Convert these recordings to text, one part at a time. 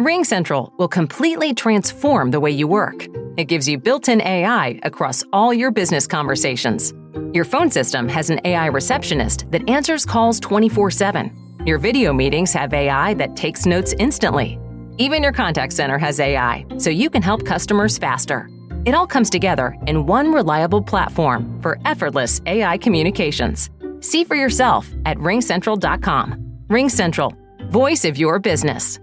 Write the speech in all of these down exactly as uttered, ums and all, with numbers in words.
RingCentral will completely transform the way you work. It gives you built-in A I across all your business conversations. Your phone system has an A I receptionist that answers calls twenty-four seven. Your video meetings have A I that takes notes instantly. Even your contact center has A I, so you can help customers faster. It all comes together in one reliable platform for effortless A I communications. See for yourself at ring central dot com. RingCentral, voice of your business.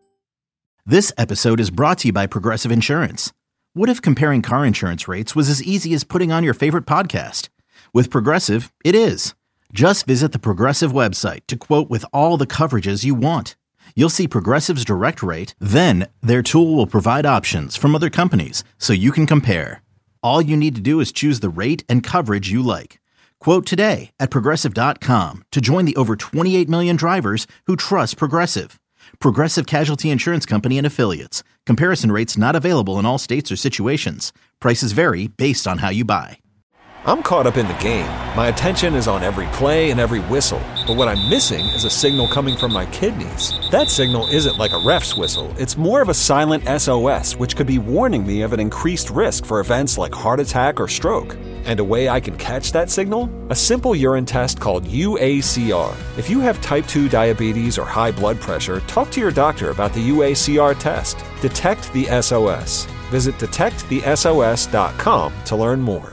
This episode is brought to you by Progressive Insurance. What if comparing car insurance rates was as easy as putting on your favorite podcast? With Progressive, it is. Just visit the Progressive website to quote with all the coverages you want. You'll see Progressive's direct rate, then their tool will provide options from other companies so you can compare. All you need to do is choose the rate and coverage you like. Quote today at progressive dot com to join the over twenty-eight million drivers who trust Progressive. Progressive Casualty Insurance Company and Affiliates. Comparison rates not available in all states or situations. Prices vary based on how you buy. I'm caught up in the game. My attention is on every play and every whistle. But what I'm missing is a signal coming from my kidneys. That signal isn't like a ref's whistle. It's more of a silent S O S, which could be warning me of an increased risk for events like heart attack or stroke. And a way I can catch that signal? A simple urine test called U A C R. If you have type two diabetes or high blood pressure, talk to your doctor about the U A C R test. Detect the S O S. Visit detect the S O S dot com to learn more.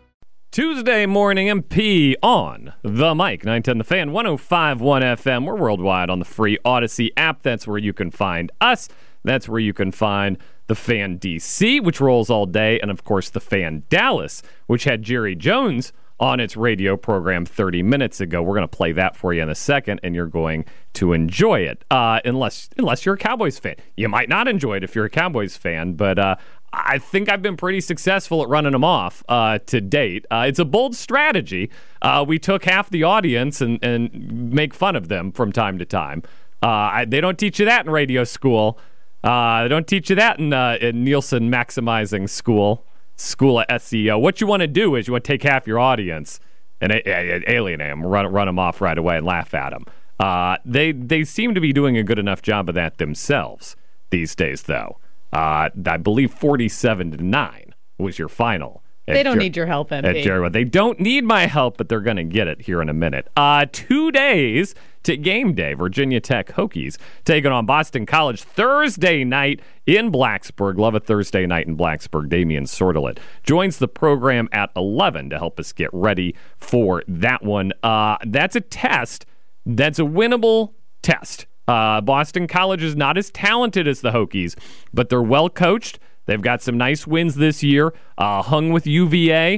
Tuesday morning M P on the mic, nine ten The Fan, one oh five point one F M. We're worldwide on the free Odyssey app. That's where you can find us. That's where you can find The Fan D C, which rolls all day, and of course The Fan Dallas, which had Jerry Jones on its radio program thirty minutes ago. We're going to play that for you in a second, and you're going to enjoy it, uh, unless unless you're a Cowboys fan. You might not enjoy it if you're a Cowboys fan, but uh, I think I've been pretty successful at running them off uh, to date. Uh, it's a bold strategy. Uh, we took half the audience and, and make fun of them from time to time. Uh, I, they don't teach you that in radio school. Uh, they don't teach you that in, uh, in Nielsen maximizing school, school of S E O. What you want to do is you want to take half your audience and a- a- alienate them, run, run them off right away and laugh at them. Uh, they, they seem to be doing a good enough job of that themselves these days, though. Uh, I believe forty-seven to nine was your final. They don't Jer- need your help, M P. At Jerry. They don't need my help, but they're going to get it here in a minute. Uh, two days to game day. Virginia Tech Hokies taking on Boston College Thursday night in Blacksburg. Love a Thursday night in Blacksburg. Damian Sordelet joins the program at eleven to help us get ready for that one. Uh, that's a test. That's a winnable test. Uh, Boston College is not as talented as the Hokies, but they're well coached. They've got some nice wins this year. Uh, hung with U V A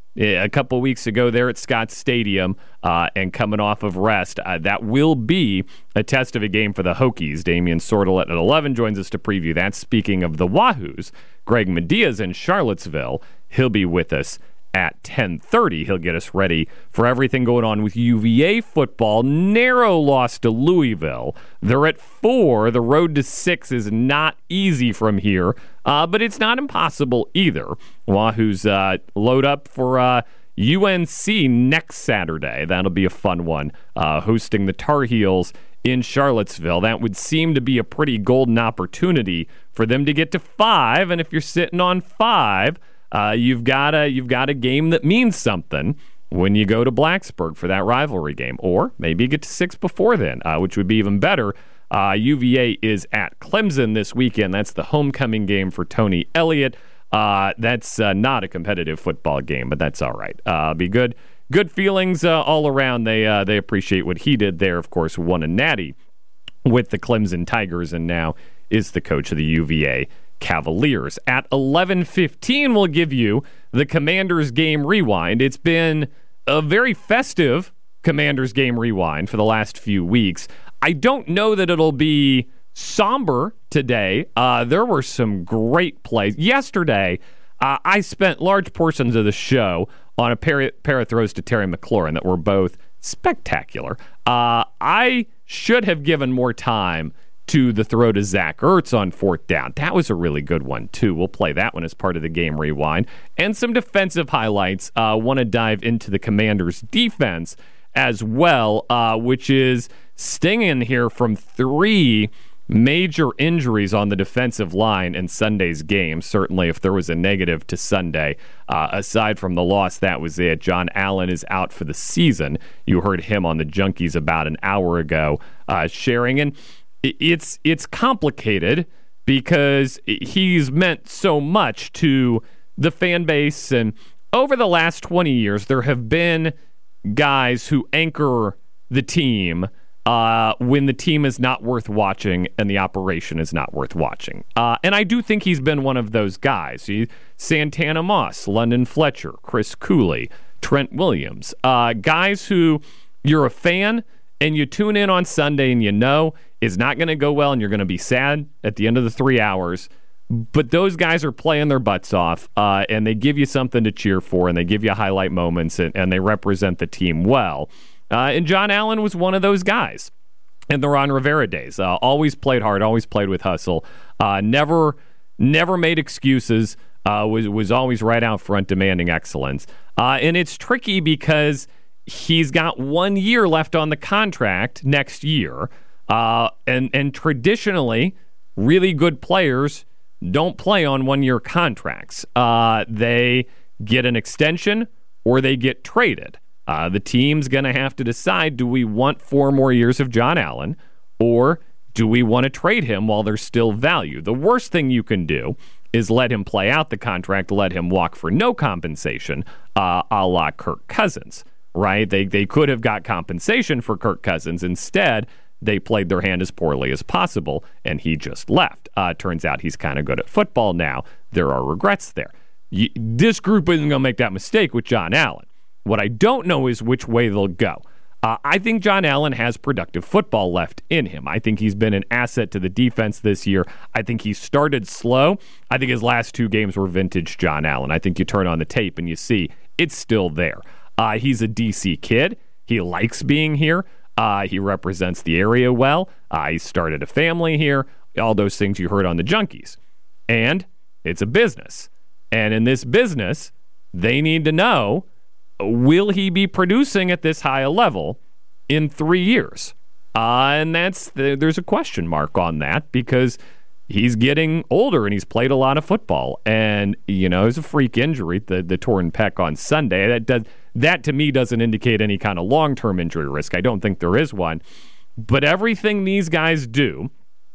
a couple weeks ago there at Scott Stadium, uh, and coming off of rest. Uh, that will be a test of a game for the Hokies. Damian Sordelet at eleven joins us to preview that. Speaking of the Wahoos, Greg Media's in Charlottesville. He'll be with us at ten thirty. He'll get us ready for everything going on with U V A football. Narrow loss to Louisville. They're at four. The road to six is not easy from here, uh, but it's not impossible either. Wahoo's uh, load up for uh, U N C next Saturday. That'll be a fun one, uh, hosting the Tar Heels in Charlottesville. That would seem to be a pretty golden opportunity for them to get to five, and if you're sitting on five, Uh, you've got a you've got a game that means something when you go to Blacksburg for that rivalry game, or maybe you get to six before then, uh, which would be even better. Uh, U V A is at Clemson this weekend. That's the homecoming game for Tony Elliott. Uh, that's uh, not a competitive football game, but that's all right. Uh, be good, good feelings uh, all around. They uh, they appreciate what he did there. Of course, won a natty with the Clemson Tigers, and now is the coach of the U V A Cavaliers. At eleven fifteen, we'll give you the Commanders game rewind. It's been a very festive Commanders game rewind for the last few weeks. I don't know that it'll be somber today. Uh, there were some great plays. Yesterday, uh, I spent large portions of the show on a pair, pair of throws to Terry McLaurin that were both spectacular. Uh, I should have given more time to the throw to Zach Ertz on fourth down. That was a really good one, too. We'll play that one as part of the game rewind. And some defensive highlights. I uh, want to dive into the Commanders' defense as well, uh, which is stinging here from three major injuries on the defensive line in Sunday's game. Certainly, if there was a negative to Sunday, uh, aside from the loss, that was it. John Allen is out for the season. You heard him on the Junkies about an hour ago uh, sharing. And it's it's complicated because he's meant so much to the fan base. And over the last twenty years, there have been guys who anchor the team Uh, when the team is not worth watching and the operation is not worth watching. Uh, and I do think he's been one of those guys. He, Santana Moss, London Fletcher, Chris Cooley, Trent Williams, uh, guys who you're a fan and you tune in on Sunday and you know is not going to go well and you're going to be sad at the end of the three hours. But those guys are playing their butts off uh, and they give you something to cheer for and they give you highlight moments and, and they represent the team well. Uh, and John Allen was one of those guys in the Ron Rivera days. Uh, always played hard, always played with hustle. Uh, never, never made excuses. Uh, was was always right out front, demanding excellence. Uh, and it's tricky because he's got one year left on the contract next year. Uh, and and traditionally, really good players don't play on one-year contracts. Uh, they get an extension or they get traded. Uh, the team's going to have to decide, do we want four more years of John Allen or do we want to trade him while there's still value? The worst thing you can do is let him play out the contract, let him walk for no compensation, uh, a la Kirk Cousins, right? They, they could have got compensation for Kirk Cousins. Instead, they played their hand as poorly as possible, and he just left. Uh, turns out he's kind of good at football now. There are regrets there. You, this group isn't going to make that mistake with John Allen. What I don't know is which way they'll go. Uh, I think John Allen has productive football left in him. I think he's been an asset to the defense this year. I think he started slow. I think his last two games were vintage John Allen. I think you turn on the tape and you see it's still there. Uh, he's a D C kid. He likes being here. Uh, he represents the area well. Uh, he started a family here. All those things you heard on the Junkies. And it's a business. And in this business, they need to know, will he be producing at this high a level in three years? Uh, and that's the, there's a question mark on that because he's getting older and he's played a lot of football. And, you know, it's a freak injury, the, the torn pec on Sunday. That, does, that, to me, doesn't indicate any kind of long-term injury risk. I don't think there is one. But everything these guys do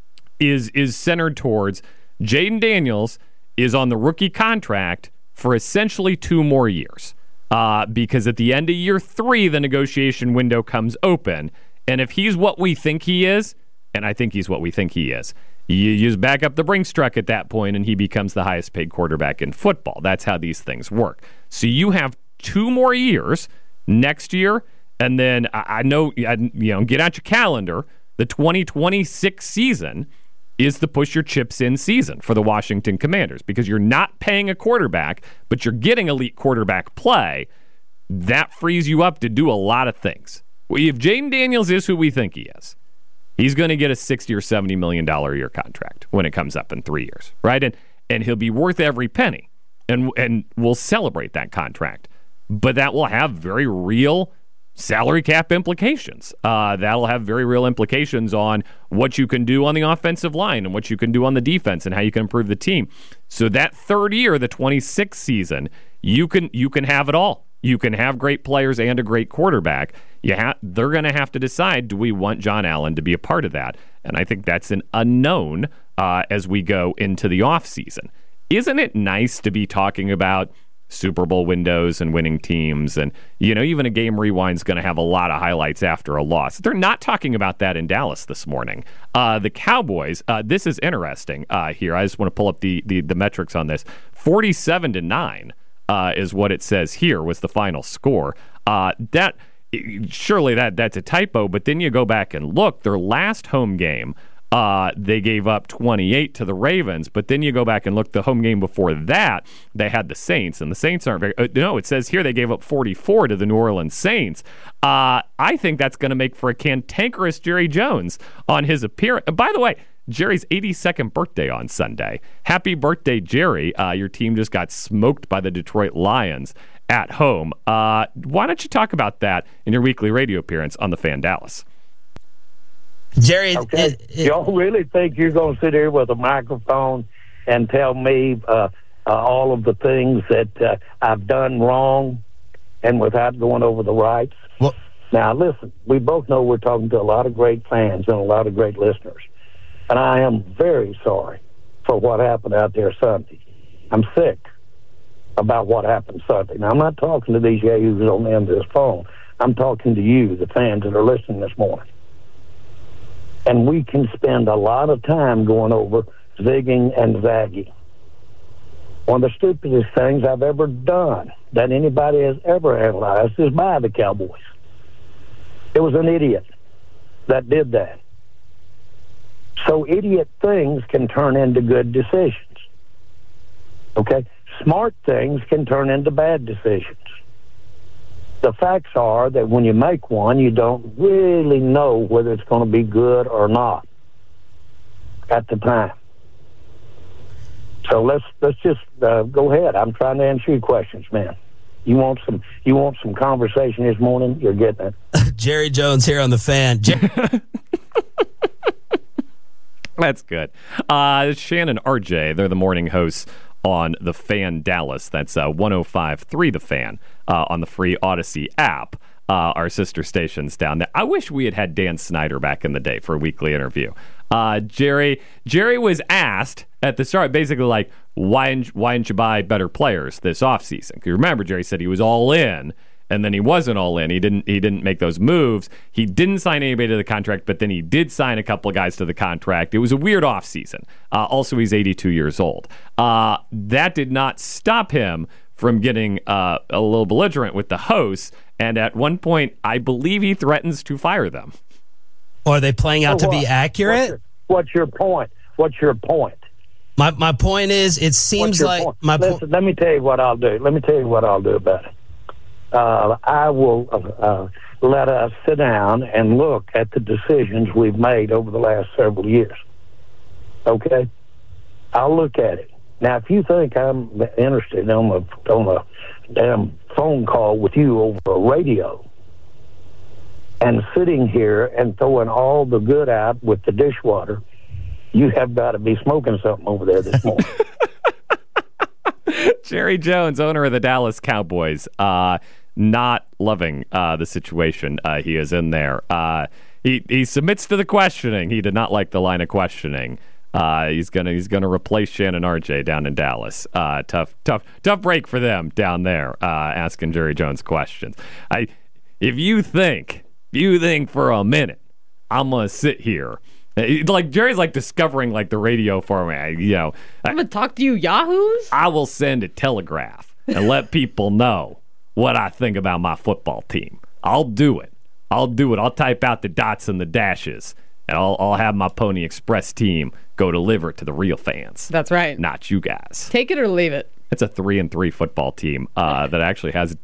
is, is centered towards Jayden Daniels is on the rookie contract for essentially two more years. Uh, because at the end of year three, the negotiation window comes open. And if he's what we think he is, and I think he's what we think he is, you just back up the Brinks truck at that point, and he becomes the highest paid quarterback in football. That's how these things work. So you have two more years next year, and then I, I know, you know, get out your calendar. The twenty twenty-six season is the push your chips in season for the Washington Commanders because you're not paying a quarterback, but you're getting elite quarterback play. That frees you up to do a lot of things. If Jayden Daniels is who we think he is, he's going to get a sixty or seventy million dollars a year contract when it comes up in three years, right? And and he'll be worth every penny, and and we'll celebrate that contract. But that will have very real salary cap implications. Uh, that'll have very real implications on what you can do on the offensive line and what you can do on the defense and how you can improve the team. So that third year, the twenty-sixth season, you can you can have it all. You can have great players and a great quarterback. You ha- they're going to have to decide, do we want John Allen to be a part of that? And I think that's an unknown uh, as we go into the offseason. Isn't it nice to be talking about Super Bowl windows and winning teams? And, you know, even a game rewind's going to have a lot of highlights after a loss. They're not talking about that in Dallas this morning. Uh, the Cowboys, uh, this is interesting uh, here. I just want to pull up the, the, the metrics on this. forty-seven to nine uh, is what it says here was the final score. Uh, that surely that that's a typo, but then you go back and look. Their last home game, Uh, they gave up twenty-eight to the Ravens, but then you go back and look, the home game before that, they had the Saints, and the Saints aren't very... Uh, no, it says here they gave up forty-four to the New Orleans Saints. Uh, I think that's going to make for a cantankerous Jerry Jones on his appearance. And by the way, Jerry's eighty-second birthday on Sunday. Happy birthday, Jerry. Uh, your team just got smoked by the Detroit Lions at home. Uh, why don't you talk about that in your weekly radio appearance on the Fan Dallas? Jerry, Okay, it, it, y'all really think you're going to sit here with a microphone and tell me uh, uh, all of the things that uh, I've done wrong, and without going over the rights? well, Now, listen, we both know we're talking to a lot of great fans and a lot of great listeners, and I am very sorry for what happened out there Sunday. I'm sick about what happened Sunday. Now, I'm not talking to these yahoos on the end of this phone. I'm talking to you, the fans that are listening this morning. And we can spend a lot of time going over zigging and zagging. One of the stupidest things I've ever done that anybody has ever analyzed is by the Cowboys. It was an idiot that did that. So idiot things can turn into good decisions. Okay? Smart things can turn into bad decisions. The facts are that when you make one, you don't really know whether it's going to be good or not at the time. So let's let's just uh, go ahead. I'm trying to answer your questions, man. You want some you want some conversation this morning? You're getting it. Jerry Jones here on The Fan. Jer- That's good. Uh, Shannon R J, they're the morning hosts on The Fan Dallas. That's uh, one oh five point three The Fan uh, on the free Odyssey app. Uh, our sister stations down there. I wish we had had Dan Snyder back in the day for a weekly interview. Uh, Jerry Jerry was asked at the start, basically like, why didn't, why didn't you buy better players this offseason? Because remember, Jerry said he was all in, and then he wasn't all in. He didn't he didn't make those moves. He didn't sign anybody to the contract, but then he did sign a couple of guys to the contract. It was a weird offseason. Uh, also, he's eighty-two years old. Uh, that did not stop him from getting uh, a little belligerent with the hosts, and at one point, I believe he threatens to fire them. Or are they playing out So to what? be accurate? What's your, what's your point? What's your point? My my point is, it seems What's your like point? my Listen, point. let me tell you what I'll do. Let me tell you what I'll do about it. Uh, I will uh, uh, let us sit down and look at the decisions we've made over the last several years. Okay? I'll look at it. Now, if you think I'm interested on a, on a damn phone call with you over a radio and sitting here and throwing all the good out with the dishwater, you have got to be smoking something over there this morning. Jerry Jones, owner of the Dallas Cowboys, uh, not loving uh, the situation uh, he is in there. Uh, he he submits to the questioning. He did not like the line of questioning. Uh, he's gonna he's gonna replace Shannon R J down in Dallas. Uh, tough tough tough break for them down there. Uh, asking Jerry Jones questions. I if you think if you think for a minute I'm gonna sit here. Like Jerry's like discovering like the radio format, you know. I'm gonna talk to you yahoos? I will send a telegraph and let people know what I think about my football team. I'll do it. I'll do it. I'll type out the dots and the dashes, and I'll I'll have my Pony Express team go deliver it to the real fans. That's right. Not you guys. Take it or leave it. It's a three and three football team uh, that actually has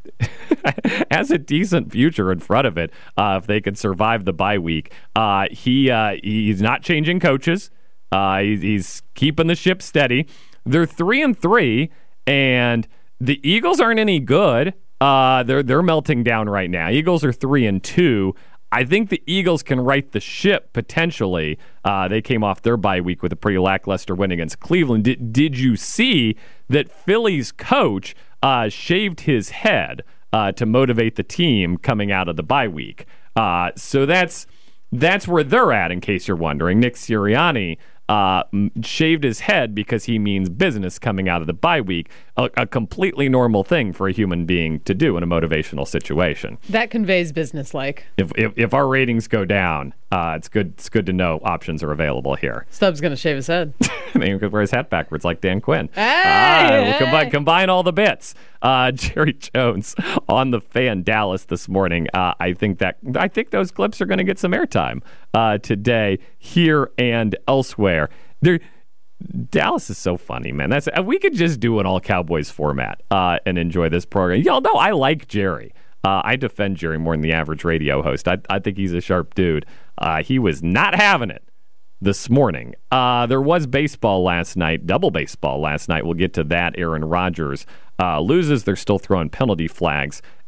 has a decent future in front of it uh, if they can survive the bye week. Uh, he uh, he's not changing coaches. Uh, he's, he's keeping the ship steady. They're three and three, and the Eagles aren't any good. Uh, they're they're melting down right now. Eagles are three and two. I think the Eagles can right the ship potentially. Uh, they came off their bye week with a pretty lackluster win against Cleveland. Did, did you see that Philly's coach uh, shaved his head uh, to motivate the team coming out of the bye week? Uh, so that's that's where they're at, in case you're wondering. Nick Sirianni uh, shaved his head because he means business coming out of the bye week, a, a completely normal thing for a human being to do in a motivational situation. That conveys business-like. If if, if our ratings go down, uh, it's good It's good to know options are available here. Stubbs going to shave his head. He could wear his hat backwards like Dan Quinn. Hey, ah, hey. We'll combine, combine all the bits. Uh, Jerry Jones on the Fan Dallas this morning. Uh, I think that I think those clips are going to get some airtime uh, today, here and elsewhere. They're, Dallas is so funny, man. That's we could just do an all Cowboys format uh, and enjoy this program. Y'all know I like Jerry. Uh, I defend Jerry more than the average radio host. I, I think he's a sharp dude. Uh, he was not having it this morning. Uh, there was baseball last night, double baseball last night. We'll get to that. Aaron Rodgers uh, loses. They're still throwing penalty flags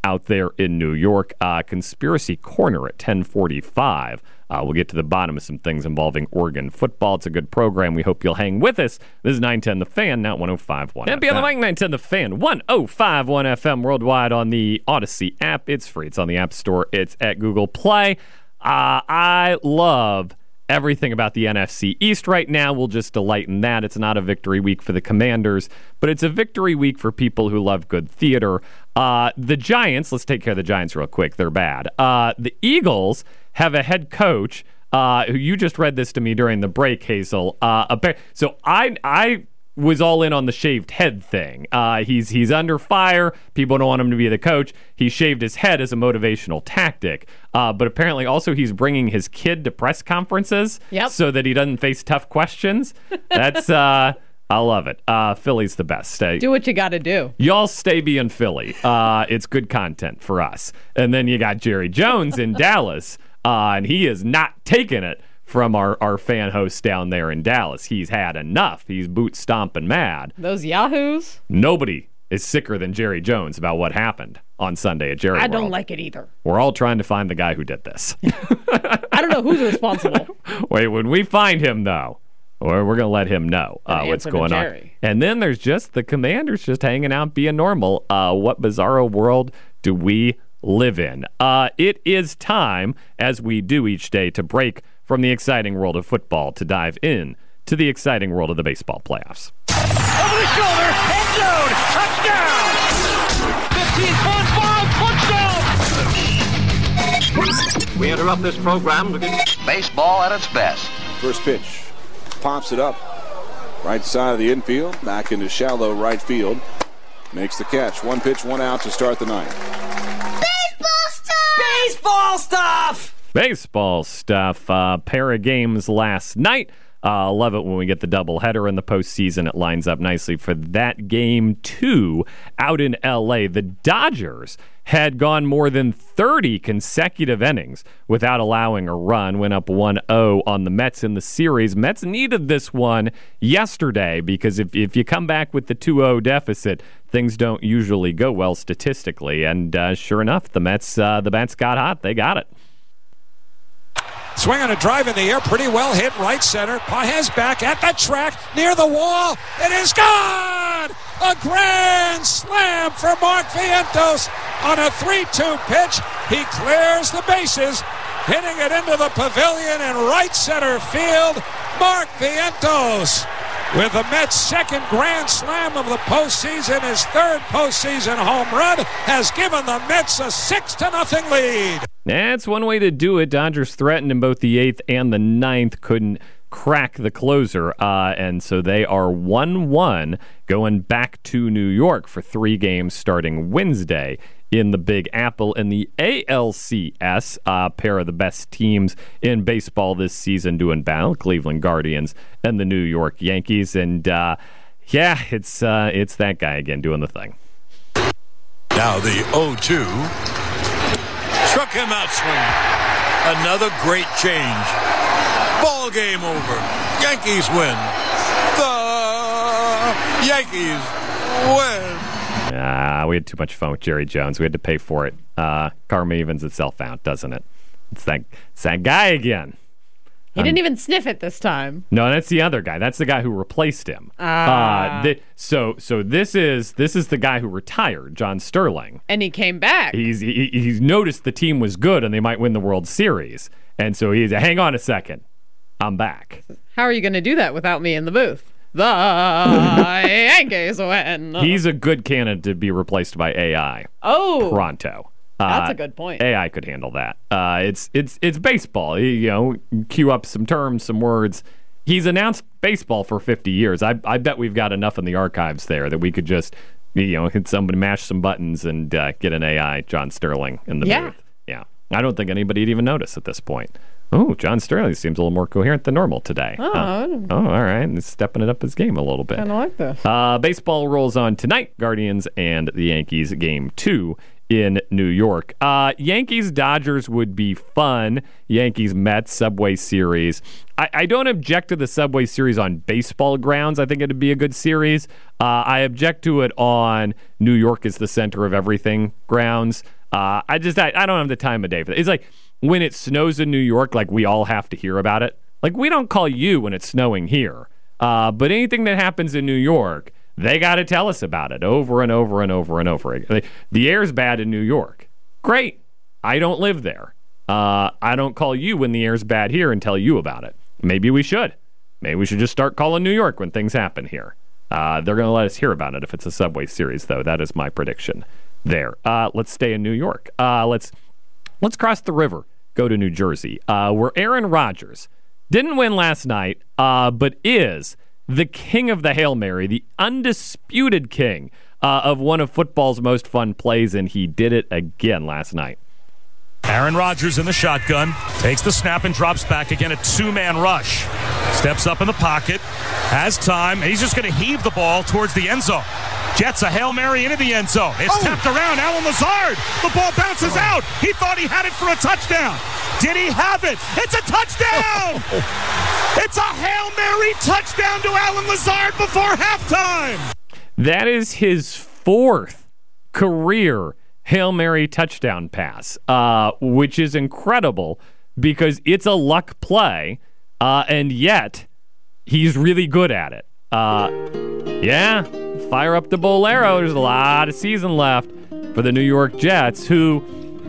out there in New York. Uh, Conspiracy Corner at ten forty-five. Uh, we'll get to the bottom of some things involving Oregon football. It's a good program. We hope you'll hang with us. This is nine ten The Fan, now one oh five point one And be on the mic, nine ten The Fan, one oh five point one F M worldwide on the Odyssey app. It's free. It's on the App Store. It's at Google Play. Uh, I love everything about the N F C East right now. We'll just delight in that. It's not a victory week for the Commanders, but it's a victory week for people who love good theater. Uh, the Giants, let's take care of the Giants real quick. They're bad. Uh, the Eagles have a head coach uh, who you just read this to me during the break, Hazel. Uh, a, so I I was all in on the shaved head thing. Uh, he's he's under fire. People don't want him to be the coach. He shaved his head as a motivational tactic. Uh, but apparently also he's bringing his kid to press conferences yep. so that he doesn't face tough questions. That's... Uh, I love it. Uh, Philly's the best. Stay. Do what you got to do. Y'all stay being Philly. Uh, it's good content for us. And then you got Jerry Jones in Dallas, uh, and he is not taking it from our, our fan host down there in Dallas. He's had enough. He's boot stomping mad. Those yahoos? Nobody is sicker than Jerry Jones about what happened on Sunday at Jerry I World. don't like it either. We're all trying to find the guy who did this. I don't know who's responsible. Wait, when we find him, though, or we're going to let him know uh, what's going on. And then there's just the Commanders just hanging out, being normal. Uh, what bizarro world do we live in? Uh, it is time, as we do each day, to break from the exciting world of football to dive in to the exciting world of the baseball playoffs. Over the shoulder, end zone, touchdown! fifteen point five, touchdown! We interrupt this program to get baseball at its best. First pitch. Pops it up. Right side of the infield. Back into shallow right field. Makes the catch. One pitch, one out to start the ninth. Baseball stuff! Baseball stuff! Baseball stuff. Uh, pair of games last night. I uh, love it when we get the doubleheader in the postseason. It lines up nicely for that game, too, out in L A. The Dodgers had gone more than thirty consecutive innings without allowing a run, went up one oh on the Mets in the series. Mets needed this one yesterday because if, if you come back with the two oh deficit, things don't usually go well statistically. And uh, sure enough, the Mets, uh, the Mets got hot. They got it. Swing on a drive in the air, pretty well hit right center. Pages back at the track, near the wall. It is gone! A grand slam for Mark Vientos on a three two pitch. He clears the bases, hitting it into the pavilion in right center field. Mark Vientos with the Mets' second grand slam of the postseason, his third postseason home run, has given the Mets a six to nothing lead. That's one way to do it. Dodgers threatened in both the eighth and the ninth, couldn't crack the closer, uh, and so they are one one going back to New York for three games starting Wednesday in the Big Apple. In the A L C S, a uh, pair of the best teams in baseball this season doing battle, Cleveland Guardians and the New York Yankees. And uh, yeah, it's uh, it's that guy again doing the thing. Now the oh two. Struck him out swinging. Another great change. Ball game over. Yankees win. The Yankees win. Uh, we had too much fun with Jerry Jones. We had to pay for it. Uh, karma evens itself out, doesn't it? It's that, it's that guy again. He um, didn't even sniff it this time. No, that's the other guy. That's the guy who replaced him. Uh, uh, th- so, so this is this is the guy who retired, John Sterling, and he came back. He's he, he's noticed the team was good and they might win the World Series, and so he's hang on a second, I'm back. How are you going to do that without me in the booth? The Yankees win. He's a good candidate to be replaced by A I. Oh, pronto. That's uh, a good point. A I could handle that. Uh, it's it's it's baseball. You know, cue up some terms, some words. He's announced baseball for fifty years. I I bet we've got enough in the archives there that we could just, you know, hit somebody, mash some buttons, and uh, get an A I John Sterling in the yeah. booth. Yeah. I don't think anybody'd even notice at this point. Oh, John Sterling seems a little more coherent than normal today. Oh, huh? oh all right. He's stepping it up his game a little bit. Kind of like this. Uh, baseball rolls on tonight. Guardians and the Yankees game two in New York. Uh, Yankees-Dodgers would be fun. Yankees-Mets Subway Series. I, I don't object to the Subway Series on baseball grounds. I think it would be a good series. Uh, I object to it on New York is the center of everything grounds. Uh, I just, I, I don't have the time of day for it. It's like when it snows in New York, like we all have to hear about it. Like we don't call you when it's snowing here. Uh, but anything that happens in New York, they got to tell us about it over and over and over and over again. The air's bad in New York. Great. I don't live there. Uh, I don't call you when the air's bad here and tell you about it. Maybe we should. Maybe we should just start calling New York when things happen here. Uh, they're going to let us hear about it if it's a Subway Series, though. That is my prediction there. Uh, let's stay in New York. Uh, let's let's cross the river, go to New Jersey, uh, where Aaron Rodgers didn't win last night, uh, but is the king of the Hail Mary, the undisputed king uh, of one of football's most fun plays, and he did it again last night. Aaron Rodgers in the shotgun, takes the snap and drops back again, a two-man rush. Steps up in the pocket, has time, and he's just going to heave the ball towards the end zone. Jets a Hail Mary into the end zone. It's oh. tapped around. Allen Lazard. The ball bounces oh. out. He thought he had it for a touchdown. Did he have it? It's a touchdown! It's a Hail Mary touchdown to Allen Lazard before halftime. That is his fourth career Hail Mary touchdown pass, uh, which is incredible because it's a luck play, uh, and yet he's really good at it. Uh, yeah, fire up the Bolero. There's a lot of season left for the New York Jets, who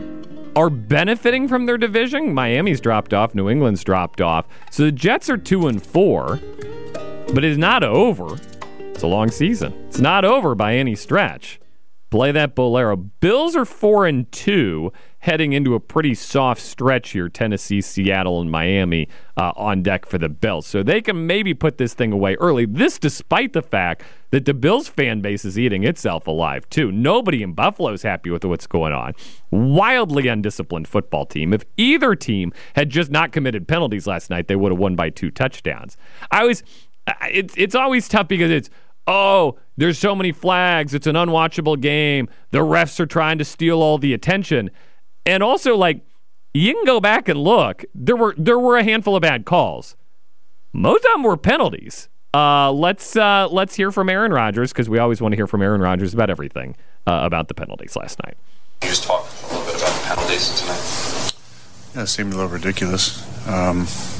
are benefiting from their division. Miami's dropped off. New England's dropped off. So the Jets are two and four, but it's not over. It's a long season. It's not over by any stretch. Play that Bolero. Bills are four and two, heading into a pretty soft stretch here. Tennessee, Seattle, and Miami uh, on deck for the Bills. So they can maybe put this thing away early. This despite the fact that the Bills fan base is eating itself alive, too. Nobody in Buffalo is happy with what's going on. Wildly undisciplined football team. If either team had just not committed penalties last night, they would have won by two touchdowns. I was, it's, it's always tough because it's, oh, there's so many flags. It's an unwatchable game. The refs are trying to steal all the attention. And also, like, you can go back and look. There were there were a handful of bad calls. Most of them were penalties. Uh, let's uh, let's hear from Aaron Rodgers, because we always want to hear from Aaron Rodgers about everything uh, about the penalties last night. Can you just talk a little bit about the penalties tonight? Yeah, it seemed a little ridiculous. Um,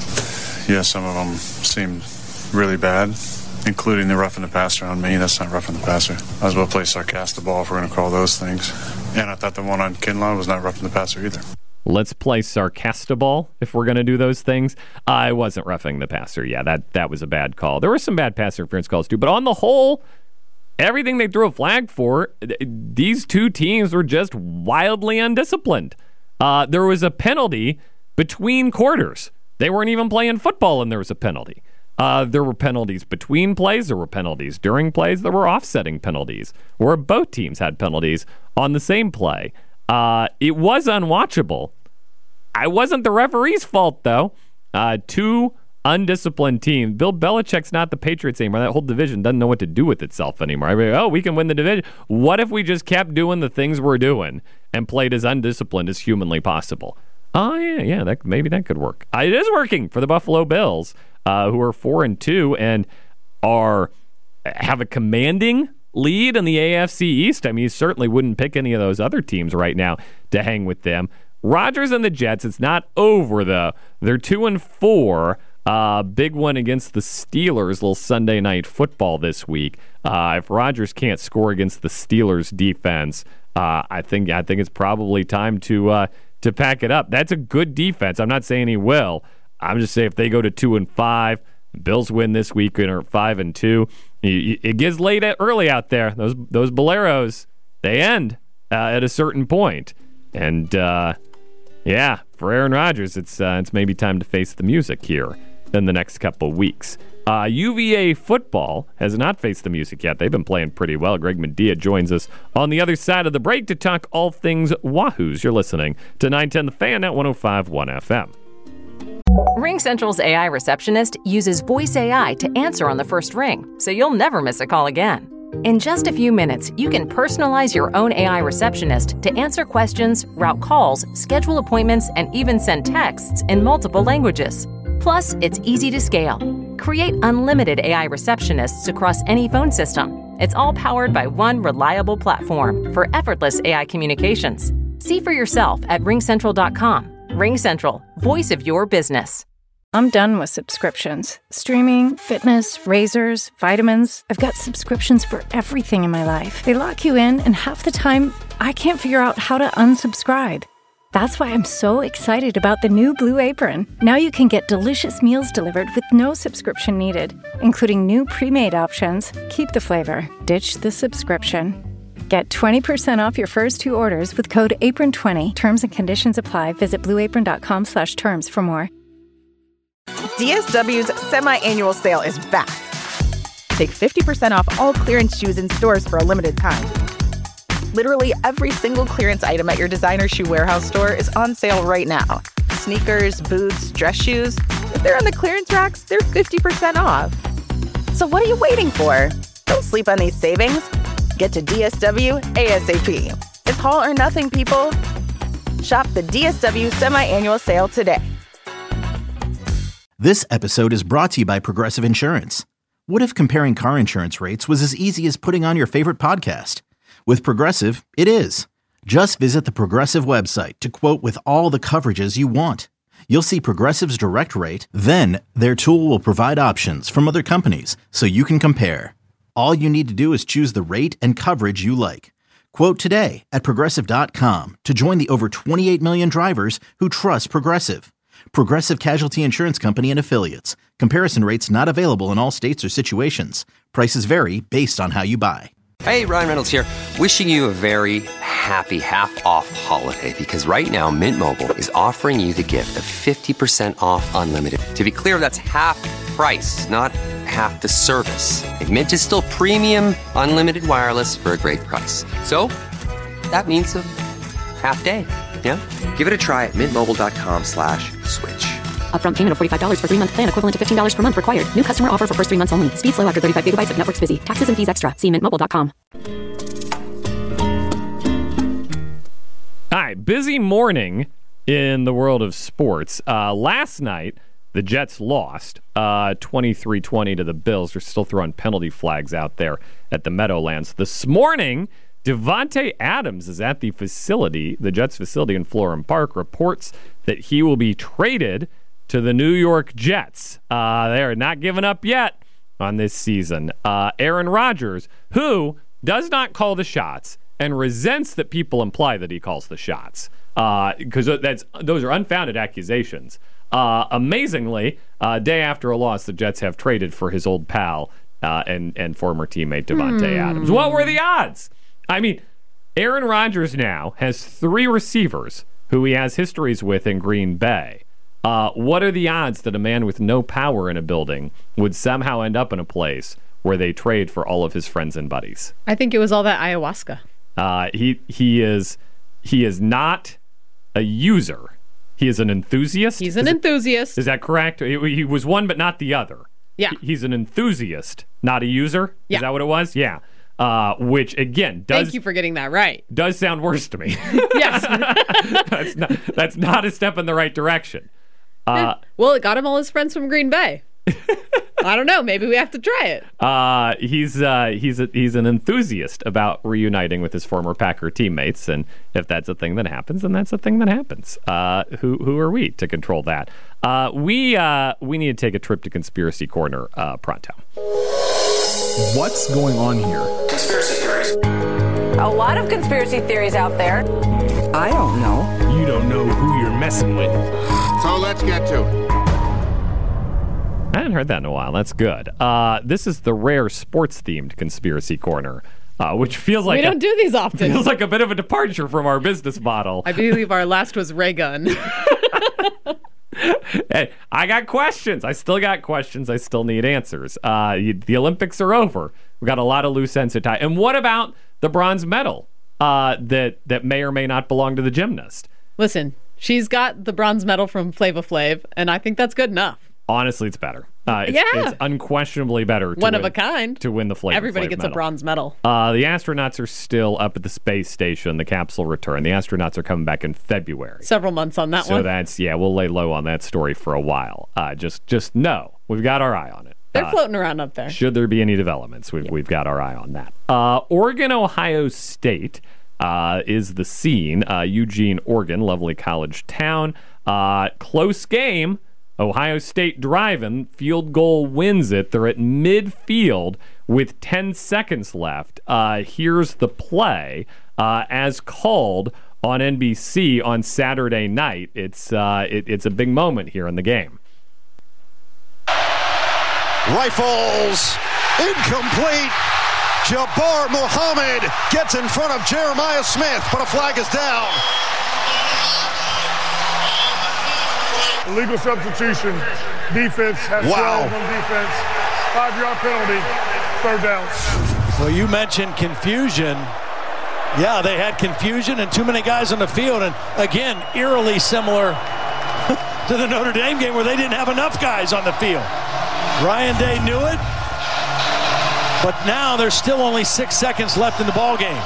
yeah, some of them seemed really bad, including the roughing the passer on me. That's not roughing the passer. I was about to play sarcastic ball if we're going to call those things. And I thought the one on Kinlaw was not roughing the passer either. Let's play sarcastic ball if we're going to do those things. I wasn't roughing the passer. Yeah, that, that was a bad call. There were some bad pass interference calls too. But on the whole, everything they threw a flag for, these two teams were just wildly undisciplined. Uh, there was a penalty between quarters. They weren't even playing football and there was a penalty. Uh, there were penalties between plays. There were penalties during plays. There were offsetting penalties where both teams had penalties on the same play. Uh, it was unwatchable. I wasn't the referee's fault, though. Uh, two undisciplined teams. Bill Belichick's not the Patriots anymore. That whole division doesn't know what to do with itself anymore. I mean, oh, we can win the division. What if we just kept doing the things we're doing and played as undisciplined as humanly possible? Oh, yeah, yeah, that, maybe that could work. Uh, it is working for the Buffalo Bills. Uh, who are four and two and are have a commanding lead in the A F C East. I mean, you certainly wouldn't pick any of those other teams right now to hang with them. Rodgers and the Jets, it's not over though. They're two and four. Uh, big one against the Steelers. Little Sunday night football this week. Uh, if Rodgers can't score against the Steelers defense, uh, I think I think it's probably time to uh, to pack it up. That's a good defense. I'm not saying he will. I'm just saying if they go to two and five, Bills win this week and are five and two. It gets late early out there. Those those Boleros, they end uh, at a certain point. And uh, yeah, for Aaron Rodgers, it's uh, it's maybe time to face the music here in the next couple weeks. Uh, U V A football has not faced the music yet. They've been playing pretty well. Greg Medea joins us on the other side of the break to talk all things Wahoos. You're listening to nine ten The Fan at one oh five point one F M. RingCentral's A I receptionist uses voice A I to answer on the first ring, so you'll never miss a call again. In just a few minutes, you can personalize your own A I receptionist to answer questions, route calls, schedule appointments, and even send texts in multiple languages. Plus, it's easy to scale. Create unlimited A I receptionists across any phone system. It's all powered by one reliable platform for effortless A I communications. See for yourself at ring central dot com. RingCentral, voice of your business. I'm done with subscriptions. Streaming, fitness, razors, vitamins. I've got subscriptions for everything in my life. They lock you in, and half the time, I can't figure out how to unsubscribe. That's why I'm so excited about the new Blue Apron. Now you can get delicious meals delivered with no subscription needed, including new pre-made options. Keep the flavor, ditch the subscription. Get twenty percent off your first two orders with code apron twenty. Terms and conditions apply. Visit blue apron dot com slash terms for more. D S W's semi-annual sale is back. Take fifty percent off all clearance shoes in stores for a limited time. Literally every single clearance item at your designer shoe warehouse store is on sale right now. Sneakers, boots, dress shoes. If they're on the clearance racks, they're fifty percent off. So what are you waiting for? Don't sleep on these savings. Get to D S W ASAP. It's all or nothing, people. Shop the D S W semi-annual sale today. This episode is brought to you by Progressive Insurance. What if comparing car insurance rates was as easy as putting on your favorite podcast? With Progressive, it is. Just visit the Progressive website to quote with all the coverages you want. You'll see Progressive's direct rate, then their tool will provide options from other companies so you can compare. All you need to do is choose the rate and coverage you like. Quote today at progressive dot com to join the over twenty-eight million drivers who trust Progressive. Progressive Casualty Insurance Company and Affiliates. Comparison rates not available in all states or situations. Prices vary based on how you buy. Hey, Ryan Reynolds here. Wishing you a very happy half-off holiday because right now Mint Mobile is offering you the gift of fifty percent off unlimited. To be clear, that's half price, not half the service. And Mint is still premium unlimited wireless for a great price. So that means a half day. Yeah? Give it a try at mintmobile.com slash switch. Upfront payment of forty-five dollars for three-month plan equivalent to fifteen dollars per month required. New customer offer for first three months only. Speed slow after thirty-five gigabytes if network's busy. Taxes and fees extra. See mint mobile dot com. All right, busy morning in the world of sports. Uh, last night, the Jets lost uh, twenty-three twenty to the Bills. They're still throwing penalty flags out there at the Meadowlands. This morning, Devontae Adams is at the facility, the Jets facility in Florham Park, reports that he will be traded to the New York Jets. Uh, they are not giving up yet on this season. Uh, Aaron Rodgers, who does not call the shots and resents that people imply that he calls the shots, because uh, that's those are unfounded accusations. Uh, amazingly, uh, day after a loss, the Jets have traded for his old pal uh, and, and former teammate Devontae mm. Adams. What were the odds? I mean, Aaron Rodgers now has three receivers who he has histories with in Green Bay. Uh, what are the odds that a man with no power in a building would somehow end up in a place where they trade for all of his friends and buddies? I think it was all that ayahuasca. Uh, he he is he is not a user. He is an enthusiast. He's an is enthusiast. It, is that correct? He, he was one but not the other. Yeah. He, he's an enthusiast, not a user. Yeah. Is that what it was? Yeah. Uh, which again does thank you for getting that right. Does sound worse to me. Yes. that's not that's not a step in the right direction. Uh, well, it got him all his friends from Green Bay. I don't know. Maybe we have to try it. Uh, he's uh, he's a, he's an enthusiast about reuniting with his former Packer teammates, and if that's a thing that happens, then that's a thing that happens. Uh, who who are we to control that? Uh, we uh, we need to take a trip to Conspiracy Corner uh, pronto. What's going on here? Conspiracy theories. A lot of conspiracy theories out there. I don't know. You don't know who you're messing with. So let's get to it. I hadn't heard that in a while. That's good. Uh, this is the rare sports-themed Conspiracy Corner, uh, which feels like we don't a, do these often. Feels like a bit of a departure from our business model. I believe our last was Ray Gun. Hey, I got questions. I still got questions. I still need answers. Uh, you, the Olympics are over. We've got a lot of loose ends to tie. And what about the bronze medal uh, that that may or may not belong to the gymnast? Listen, she's got the bronze medal from Flava Flav, and I think that's good enough. Honestly, it's better. Uh, it's, yeah. it's unquestionably better. To One win, of a kind. To win the Flava Everybody Flav gets medal. a bronze medal. Uh, the astronauts are still up at the space station. The capsule return. The astronauts are coming back in February. Several months on that so one. So that's, yeah, we'll lay low on that story for a while. Uh, just just know we've got our eye on it. They're uh, floating around up there. Should there be any developments, we've, yeah. we've got our eye on that. Uh, Oregon, Ohio State uh, is the scene. Uh, Eugene, Oregon, lovely college town. Uh, close game. Ohio State driving. Field goal wins it. They're at midfield with ten seconds left. Uh, here's the play uh, as called on N B C on Saturday night. It's uh, it, it's a big moment here in the game. Rifles incomplete. Jabbar Muhammad gets in front of Jeremiah Smith, but a flag is down. Illegal substitution. Defense has wow. twelve on defense. Five-yard penalty. Third down. Well, you mentioned confusion. Yeah, they had confusion and too many guys on the field. And again, eerily similar to the Notre Dame game where they didn't have enough guys on the field. Ryan Day knew it, but now there's still only six seconds left in the ball game.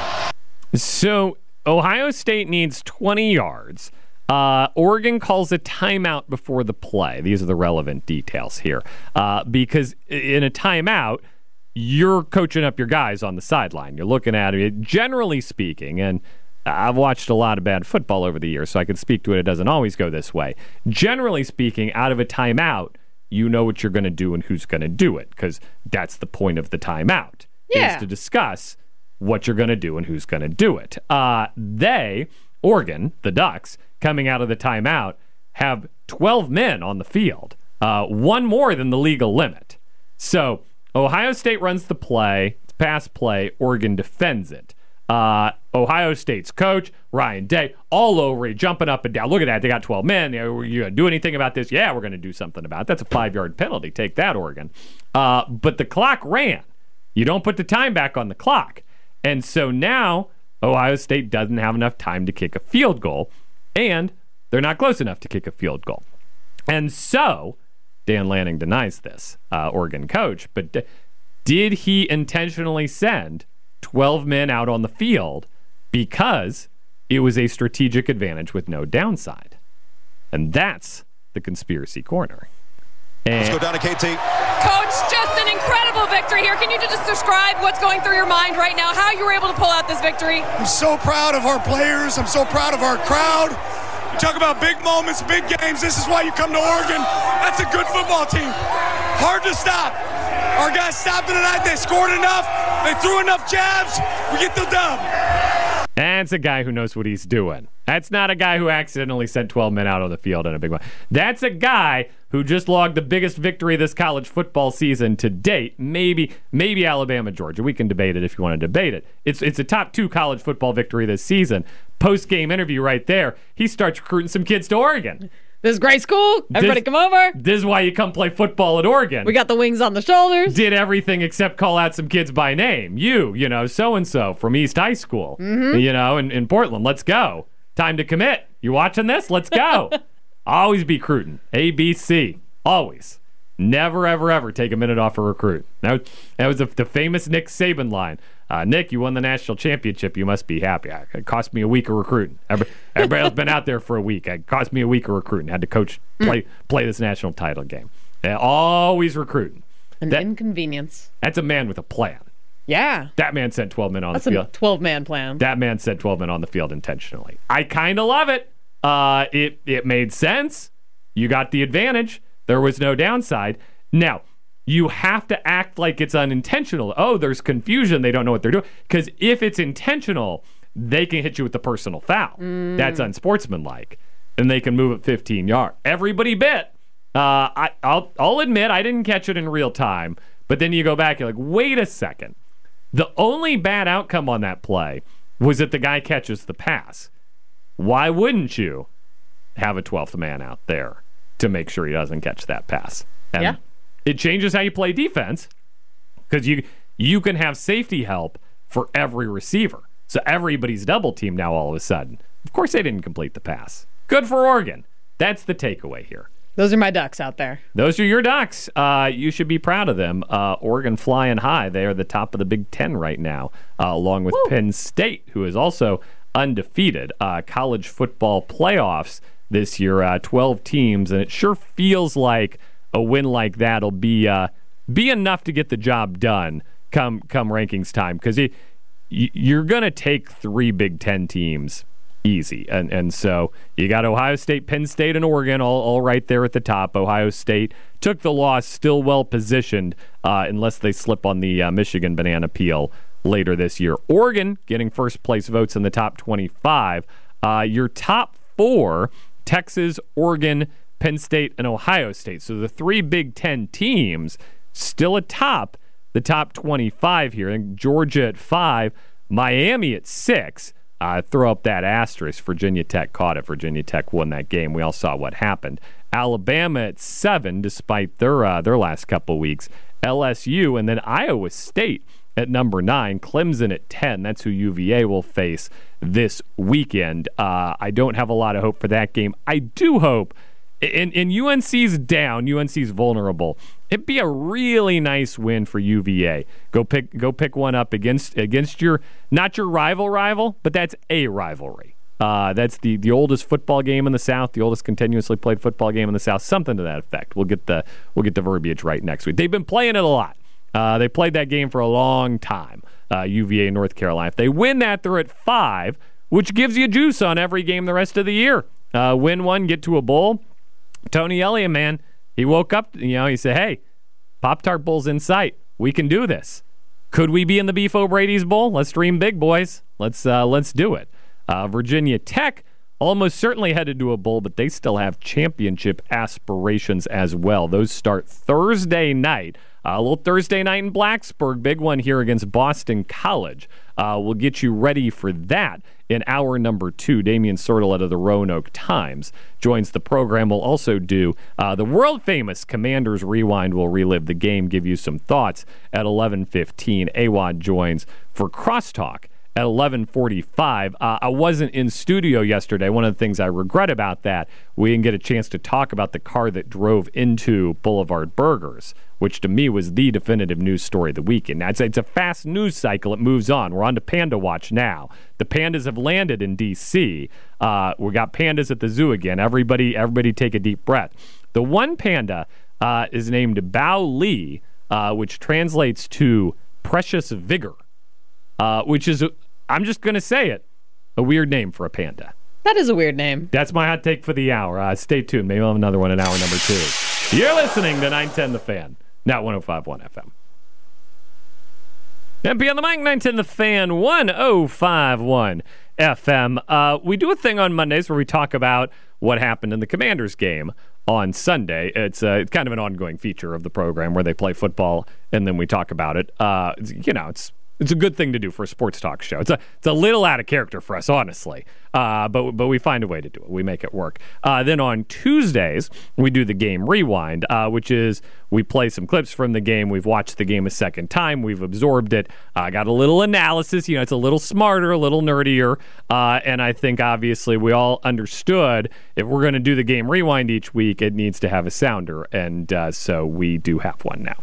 So Ohio State needs twenty yards. Uh, Oregon calls a timeout before the play. These are the relevant details here. Uh, because in a timeout, you're coaching up your guys on the sideline. You're looking at it, generally speaking, and I've watched a lot of bad football over the years, so I can speak to it. It doesn't always go this way. Generally speaking, out of a timeout, you know what you're going to do and who's going to do it, because that's the point of the timeout, yeah. is to discuss what you're going to do and who's going to do it. Uh, they, Oregon, the Ducks, coming out of the timeout, have twelve men on the field, uh, one more than the legal limit. So Ohio State runs the play, it's pass play, Oregon defends it. Uh, Ohio State's coach, Ryan Day, all over it, jumping up and down. Look at that, they got twelve men. Are you going to do anything about this? Yeah, we're going to do something about it. That's a five-yard penalty. Take that, Oregon. Uh, but the clock ran. You don't put the time back on the clock. And so now Ohio State doesn't have enough time to kick a field goal, and they're not close enough to kick a field goal. And so Dan Lanning denies this, uh, Oregon coach, but d- did he intentionally send twelve men out on the field because it was a strategic advantage with no downside? And that's the conspiracy corner. And let's go down to K T. Coach, just an incredible victory here. Can you just describe what's going through your mind right now, how you were able to pull out this victory? I'm so proud of our players. I'm so proud of our crowd. You talk about big moments, big games. This is why you come to Oregon. That's a good football team. Hard to stop. Our guys stopped it tonight. They scored enough. They threw enough jabs. We get the dub. That's a guy who knows what he's doing. That's not a guy who accidentally sent twelve men out on the field in a big one. That's a guy who just logged the biggest victory this college football season to date. Maybe maybe Alabama, Georgia. We can debate it if you want to debate it. It's it's a top two college football victory this season. Post-game interview right there. He starts recruiting some kids to Oregon. This is great school. Everybody this, come over. This is why you come play football at Oregon. We got the wings on the shoulders. Did everything except call out some kids by name. You, you know, so-and-so from East High School, mm-hmm. you know, in, in Portland. Let's go. Time to commit. You watching this? Let's go. Always be recruiting. A, B, C. Always. Never, ever, ever take a minute off a recruit. That, that was the, the famous Nick Saban line. Uh, Nick, you won the national championship. You must be happy. It cost me a week of recruiting. Everybody, everybody else been out there for a week. It cost me a week of recruiting. Had to coach, play, play this national title game. Uh, always recruiting. An that, inconvenience. That's a man with a plan. Yeah. That man sent twelve men on That's the field. That's a twelve-man plan. That man sent twelve men on the field intentionally. I kind of love it. Uh, it it made sense. You got the advantage. There was no downside. Now, you have to act like it's unintentional. Oh, there's confusion. They don't know what they're doing. Because if it's intentional, they can hit you with the personal foul. Mm. That's unsportsmanlike. And they can move it fifteen yards. Everybody bit. Uh, I, I'll, I'll admit I didn't catch it in real time. But then you go back, you're like, wait a second. The only bad outcome on that play was that the guy catches the pass. Why wouldn't you have a twelfth man out there to make sure he doesn't catch that pass? And yeah. It changes how you play defense because you you can have safety help for every receiver. So everybody's double team now all of a sudden. Of course they didn't complete the pass. Good for Oregon. That's the takeaway here. Those are my Ducks out there. Those are your Ducks. Uh, you should be proud of them. Uh, Oregon flying high. They are the top of the Big Ten right now, uh, along with Woo. Penn State, who is also undefeated. Uh, college football playoffs this year, uh, twelve teams, and it sure feels like a win like that will be uh, be enough to get the job done come come rankings time. Because y- you're going to take three Big Ten teams easy. And and so you got Ohio State, Penn State, and Oregon all, all right there at the top. Ohio State took the loss, still well positioned, uh, unless they slip on the uh, Michigan banana peel later this year. Oregon getting first place votes in the top twenty-five. Uh, your top four, Texas, Oregon, Penn State, and Ohio State. So the three Big Ten teams still atop the top twenty-five here. And Georgia at five, Miami at six. Uh, throw up that asterisk. Virginia Tech caught it. Virginia Tech won that game. We all saw what happened. Alabama at seven, despite their uh, their last couple weeks. L S U, and then Iowa State at number nine. Clemson at ten. That's who U V A will face this weekend. Uh, I don't have a lot of hope for that game. I do hope, and, and U N C's down. U N C's vulnerable. It'd be a really nice win for U V A. Go pick go pick one up against against your, not your rival rival, but that's a rivalry. Uh, that's the, the oldest football game in the South, the oldest continuously played football game in the South, something to that effect. We'll get the we'll get the verbiage right next week. They've been playing it a lot. Uh, they played that game for a long time, uh, U V A, North Carolina. If they win that, they're at five, which gives you juice on every game the rest of the year. Uh, win one, get to a bowl. Tony Elliott, man, he woke up, you know, he said, hey, Pop-Tart Bowl's in sight. We can do this. Could we be in the Beef O'Brady's Bowl? Let's dream big, boys. Let's uh, let's do it. Uh, Virginia Tech almost certainly headed to a bowl, but they still have championship aspirations as well. Those start Thursday night. Uh, a little Thursday night in Blacksburg. Big one here against Boston College. Uh, we'll get you ready for that in hour number two. Damian Sordelett of the Roanoke Times joins the program. We'll also do uh, the world-famous Commanders Rewind. We'll relive the game, give you some thoughts at eleven fifteen. A W A D joins for Crosstalk at eleven forty-five. Uh, I wasn't in studio yesterday. One of the things I regret about that, we didn't get a chance to talk about the car that drove into Boulevard Burgers, which to me was the definitive news story of the weekend. Now, it's, it's a fast news cycle. It moves on. We're on to Panda Watch now. The pandas have landed in D C. Uh, we got pandas at the zoo again. Everybody, everybody take a deep breath. The one panda uh, is named Bao Li, uh, which translates to precious vigor. Uh, which is, I'm just going to say it, a weird name for a panda. That is a weird name. That's my hot take for the hour. Uh, stay tuned. Maybe we'll have another one in hour number two. You're listening to nine ten The Fan, not one oh five point one F M. M P on the mic, nine ten The Fan, one oh five point one F M. Uh, we do a thing on Mondays where we talk about what happened in the Commanders game on Sunday. It's, uh, it's kind of an ongoing feature of the program where they play football and then we talk about it. Uh, you know, it's It's a good thing to do for a sports talk show. It's a it's a little out of character for us, honestly, uh, but but we find a way to do it. We make it work. Uh, then on Tuesdays, we do the game rewind, uh, which is we play some clips from the game. We've watched the game a second time. We've absorbed it. I uh, got a little analysis. You know, it's a little smarter, a little nerdier, uh, and I think obviously we all understood if we're going to do the game rewind each week, it needs to have a sounder, and uh, so we do have one now.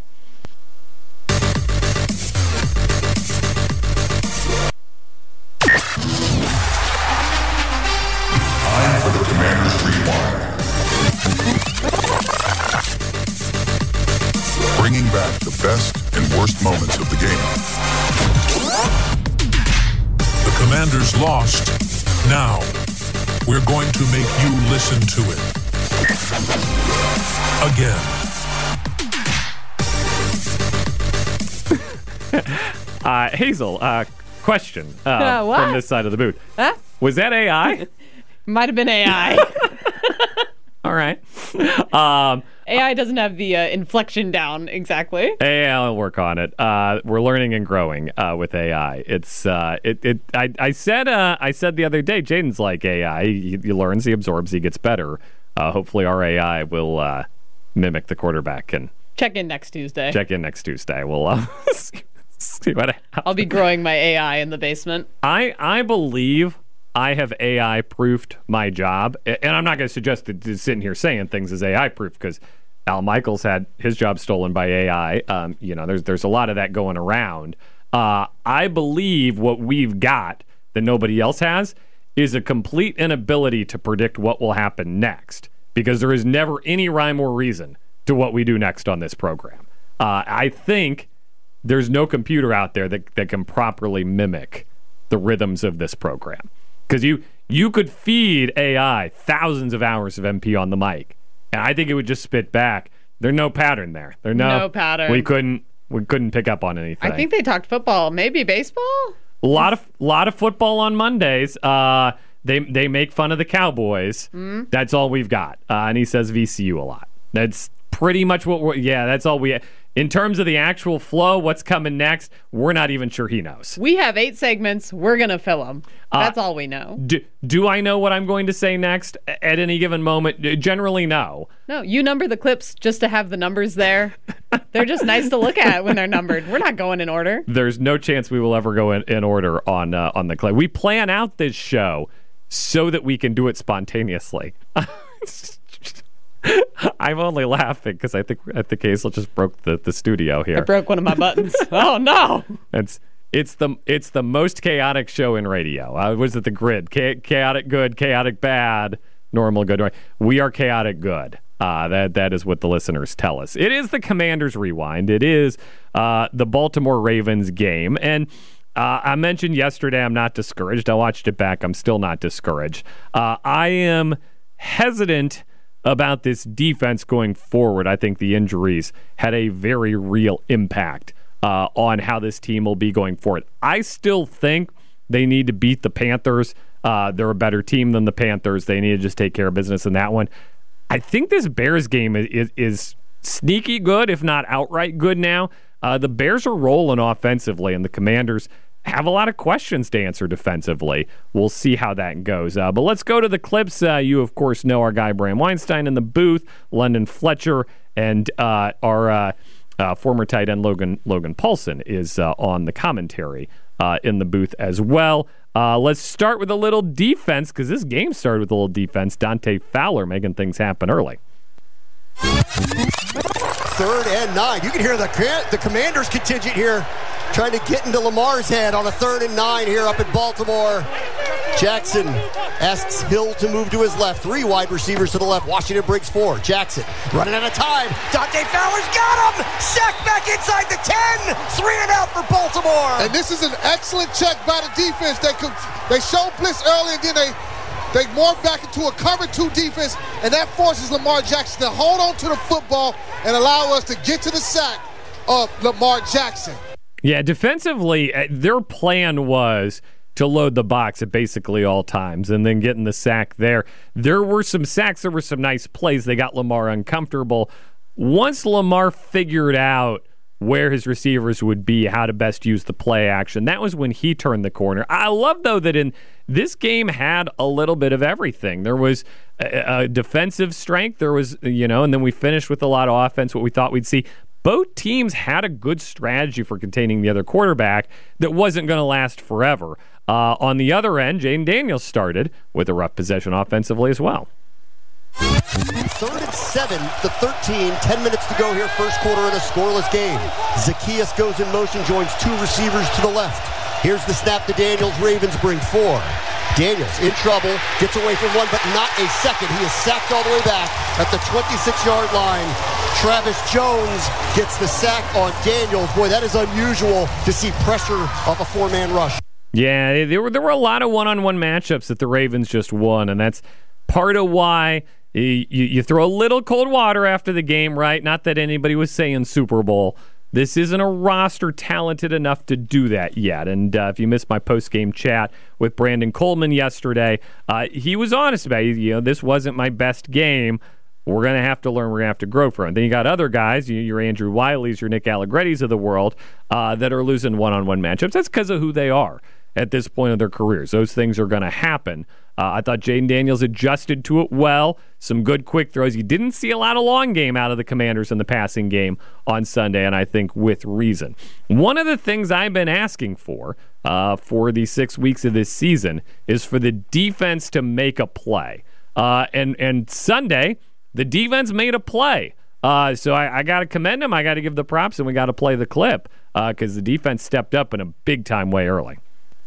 For the Commanders Rewind. Bringing back the best and worst moments of the game. The Commanders lost. Now, we're going to make you listen to it. Again. uh, Hazel, uh, question uh, uh, from this side of the booth. Huh? Was that A I? Might have been A I. All right. Um, A I doesn't have the uh, inflection down exactly. A I, I'll work on it. Uh, we're learning and growing uh, with A I. It's uh, it it. I, I said uh, I said the other day, Jaden's like A I. He, he learns, he absorbs, he gets better. Uh, hopefully, our A I will uh, mimic the quarterback and check in next Tuesday. Check in next Tuesday. We'll uh, see, see what happens. I'll be growing my A I in the basement. I I believe I have A I-proofed my job, and I'm not going to suggest that just sitting here saying things is A I-proof because Al Michaels had his job stolen by A I. Um, you know, there's there's a lot of that going around. Uh, I believe what we've got that nobody else has is a complete inability to predict what will happen next because there is never any rhyme or reason to what we do next on this program. Uh, I think there's no computer out there that, that can properly mimic the rhythms of this program. Because you, you could feed A I thousands of hours of M P on the mic, and I think it would just spit back. There's no pattern there. There's no, no pattern. We couldn't we couldn't pick up on anything. I think they talked football, maybe baseball. A lot of lot of football on Mondays. Uh, they they make fun of the Cowboys. Mm. That's all we've got. Uh, and he says V C U a lot. That's pretty much what we're. Yeah, that's all we. In terms of the actual flow, what's coming next, we're not even sure he knows. We have eight segments. We're going to fill them. That's uh, all we know. Do, do I know what I'm going to say next at any given moment? Generally, no. No, you number the clips just to have the numbers there. They're just nice to look at when they're numbered. We're not going in order. There's no chance we will ever go in, in order on uh, on the clip. We plan out this show so that we can do it spontaneously. I'm only laughing because I think I think Hazel just broke the, the studio here. I broke one of my buttons. Oh no! It's it's the it's the most chaotic show in radio. Uh, was it the grid? Cha- chaotic good, chaotic bad, normal good. Right? We are chaotic good. Uh, that that is what the listeners tell us. It is the Commanders Rewind. It is uh, the Baltimore Ravens game, and uh, I mentioned yesterday I'm not discouraged. I watched it back. I'm still not discouraged. Uh, I am hesitant about this defense going forward. I think the injuries had a very real impact uh, on how this team will be going forward. I still think they need to beat the Panthers. Uh, they're a better team than the Panthers. They need to just take care of business in that one. I think this Bears game is, is, is sneaky good, if not outright good now. Uh, the Bears are rolling offensively, and the Commanders have a lot of questions to answer defensively. We'll see how that goes. Uh, but let's go to the clips. Uh, you, of course, know our guy Bram Weinstein in the booth, London Fletcher, and uh, our uh, uh, former tight end Logan Logan Paulson is uh, on the commentary uh, in the booth as well. Uh, let's start with a little defense, because this game started with a little defense. Dante Fowler making things happen early. Third and nine. You can hear the the Commanders contingent here trying to get into Lamar's head on a third and nine here up in Baltimore. Jackson asks Hill to move to his left. Three wide receivers to the left. Washington brings four. Jackson running out of time. Dante Fowler's got him. Sacked back inside the ten. Three and out for Baltimore. And this is an excellent check by the defense. They could, they showed blitz early, and then they They morph back into a cover two defense, and that forces Lamar Jackson to hold on to the football and allow us to get to the sack of Lamar Jackson. Yeah, defensively, their plan was to load the box at basically all times and then getting the sack there. There were some sacks. There were some nice plays. They got Lamar uncomfortable. Once Lamar figured out where his receivers would be, how to best use the play action, that was when he turned the corner. I love, though, that in this game had a little bit of everything. There was a, a defensive strength. There was, you know, and then we finished with a lot of offense, what we thought we'd see. Both teams had a good strategy for containing the other quarterback that wasn't going to last forever. Uh, on the other end, Jayden Daniels started with a rough possession offensively as well. Third and seven to thirteen. Ten minutes to go here, first quarter in a scoreless game. Zacchaeus goes in motion, joins two receivers to the left. Here's the snap to Daniels. Ravens bring four. Daniels in trouble, gets away from one, but not a second. He is sacked all the way back at the twenty-six-yard line. Travis Jones gets the sack on Daniels. Boy, that is unusual to see pressure off a four-man rush. Yeah, there were there were a lot of one-on-one matchups that the Ravens just won, and that's part of why you, you throw a little cold water after the game, right? Not that anybody was saying Super Bowl. This isn't a roster talented enough to do that yet. And uh, if you missed my post-game chat with Brandon Coleman yesterday, uh, he was honest about it. You know, this wasn't my best game. We're going to have to learn. We're going to have to grow from it. Then you got other guys, you, your Andrew Wiley's, your Nick Allegretti's of the world, uh, that are losing one-on-one matchups. That's because of who they are at this point of their careers. Those things are going to happen. Uh, I thought Jayden Daniels adjusted to it well. Some good quick throws. You didn't see a lot of long game out of the Commanders in the passing game on Sunday, and I think with reason. One of the things I've been asking for uh, for the six weeks of this season is for the defense to make a play. Uh, and, and Sunday, the defense made a play. Uh, so I, I got to commend them. I got to give the props, and we got to play the clip because uh, the defense stepped up in a big-time way early.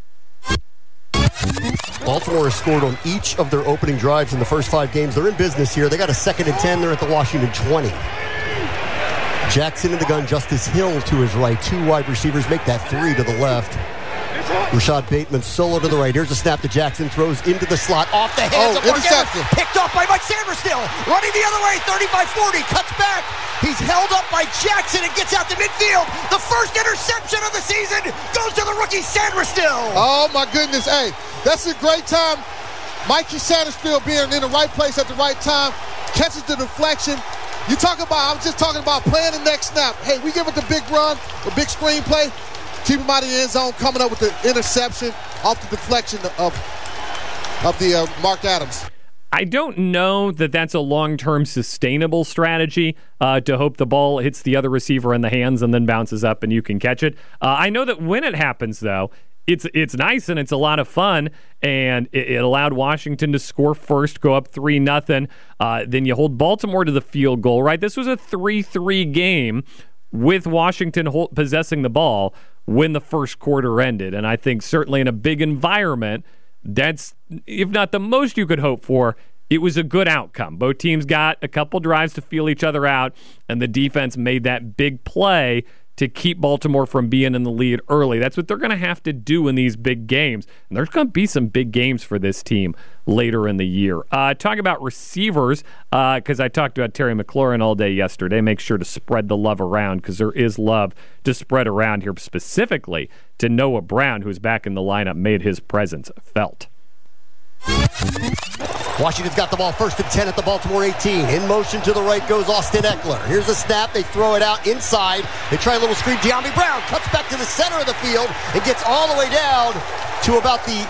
Baltimore has scored on each of their opening drives in the first five games. They're in business here. They got a second and ten. They're at the Washington twenty. Jackson in the gun, Justice Hill to his right. Two wide receivers make that three to the left. Rashad Bateman solo to the right. Here's a snap to Jackson. Throws into the slot. Off the hands oh, of Mark interception. Evans. Picked off by Mike Sanders still. Running the other way. thirty-five forty. Cuts back. He's held up by Jackson and gets out to midfield. The first interception of the season goes to the rookie Sanders-Still. Oh, my goodness. Hey, that's a great time. Mikey Sanders-Still being in the right place at the right time. Catches the deflection. You talk about, I'm just talking about playing the next snap. Hey, we give it the big run, the big screen play. Keep him out of the end zone, coming up with the interception off the deflection of, of the uh, Mark Adams. I don't know that that's a long-term sustainable strategy uh, to hope the ball hits the other receiver in the hands and then bounces up and you can catch it. Uh, I know that when it happens, though, it's it's nice and it's a lot of fun, and it, it allowed Washington to score first, go up three nothing. Uh, then you hold Baltimore to the field goal, right? This was a three three game with Washington hold, possessing the ball when the first quarter ended. And I think certainly in a big environment, that's, if not the most you could hope for, it was a good outcome. Both teams got a couple drives to feel each other out, and the defense made that big play to keep Baltimore from being in the lead early. That's what they're going to have to do in these big games. And there's going to be some big games for this team later in the year. Uh, talk about receivers, because uh, I talked about Terry McLaurin all day yesterday. Make sure to spread the love around, because there is love to spread around here, specifically to Noah Brown, who's back in the lineup, made his presence felt. Washington's got the ball first and ten at the Baltimore eighteen. In motion to the right goes Austin Eckler. Here's a snap. They throw it out inside. They try a little screen. De'Ami Brown cuts back to the center of the field and gets all the way down to about the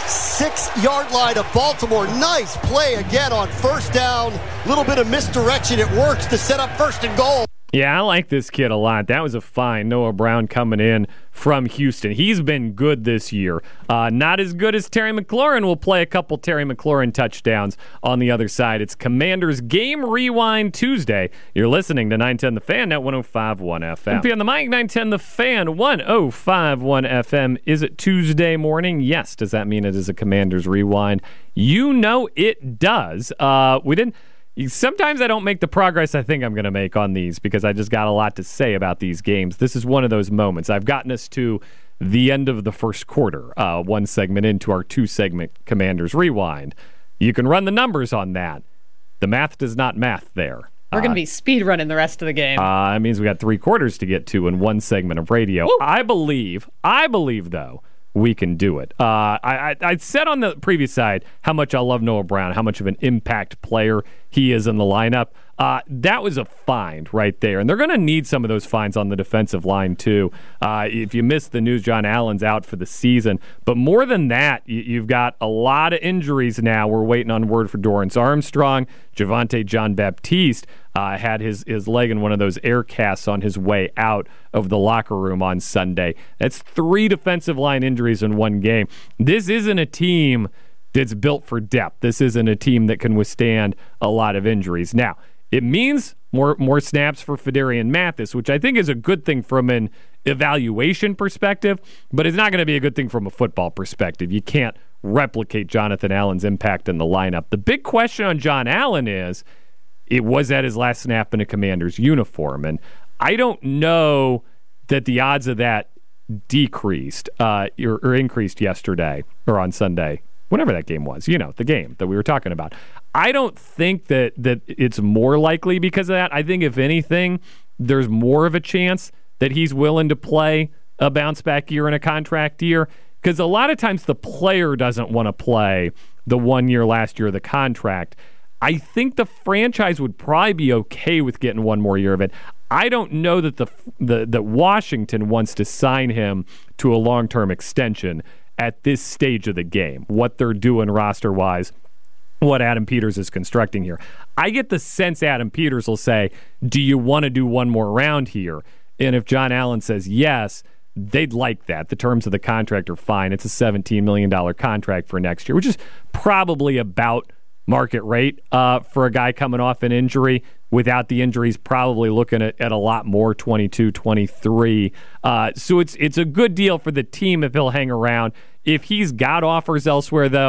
six-yard line of Baltimore. Nice play again on first down. Little bit of misdirection. It works to set up first and goal. Yeah, I like this kid a lot. That was a fine Noah Brown coming in from Houston. He's been good this year. Uh, not as good as Terry McLaurin. We'll play a couple Terry McLaurin touchdowns on the other side. It's Commanders Game Rewind Tuesday. You're listening to nine ten The Fan at one oh five point one F M. On the mic, nine ten The Fan, one oh five point one F M. Is it Tuesday morning? Yes. Does that mean it is a Commanders Rewind? You know it does. Uh, we didn't... Sometimes I don't make the progress I think I'm going to make on these because I just got a lot to say about these games. This is one of those moments. I've gotten us to the end of the first quarter, uh, one segment into our two-segment Commanders Rewind. You can run the numbers on that. The math does not math there. We're going to be speed running the rest of the game. Uh, that means we got three quarters to get to in one segment of radio. Woo. I believe, I believe, though, we can do it. Uh, I, I, I said on the previous side how much I love Noah Brown, how much of an impact player he is in the lineup. Uh, that was a find right there. And they're going to need some of those finds on the defensive line, too. Uh, if you missed the news, John Allen's out for the season. But more than that, you, you've got a lot of injuries now. We're waiting on word for Dorrance Armstrong. Javonte Jean-Baptiste uh, had his, his leg in one of those air casts on his way out of the locker room on Sunday. That's three defensive line injuries in one game. This isn't a team that's built for depth. This isn't a team that can withstand a lot of injuries. Now, it means more more snaps for Fedarian Mathis, which I think is a good thing from an evaluation perspective, but it's not going to be a good thing from a football perspective. You can't replicate Jonathan Allen's impact in the lineup. The big question on John Allen is, it was at his last snap in a Commander's uniform, and I don't know that the odds of that decreased uh, or, or increased yesterday or on Sunday, whenever that game was, you know, the game that we were talking about. I don't think that that it's more likely because of that. I think, if anything, there's more of a chance that he's willing to play a bounce-back year and a contract year, because a lot of times the player doesn't want to play the one year last year of the contract. I think the franchise would probably be okay with getting one more year of it. I don't know that the, the that Washington wants to sign him to a long-term extension at this stage of the game, what they're doing roster-wise, what Adam Peters is constructing here. I get the sense Adam Peters will say, do you want to do one more round here? And if John Allen says yes, they'd like that. The terms of the contract are fine. It's a seventeen million dollars contract for next year, which is probably about market rate uh, for a guy coming off an injury. Without the injuries, probably looking at, at a lot more, twenty-two, twenty-three. Uh, so it's it's a good deal for the team if he'll hang around. If he's got offers elsewhere, though,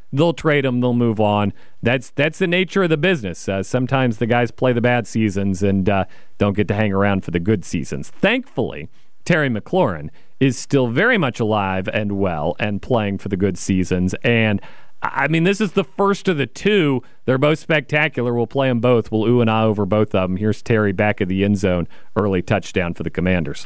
they'll trade him, they'll move on. That's that's the nature of the business. Uh, sometimes the guys play the bad seasons and uh, don't get to hang around for the good seasons. Thankfully, Terry McLaurin is still very much alive and well and playing for the good seasons. And, I mean, this is the first of the two. They're both spectacular. We'll play them both. We'll ooh and ah over both of them. Here's Terry back of the end zone. Early touchdown for the Commanders.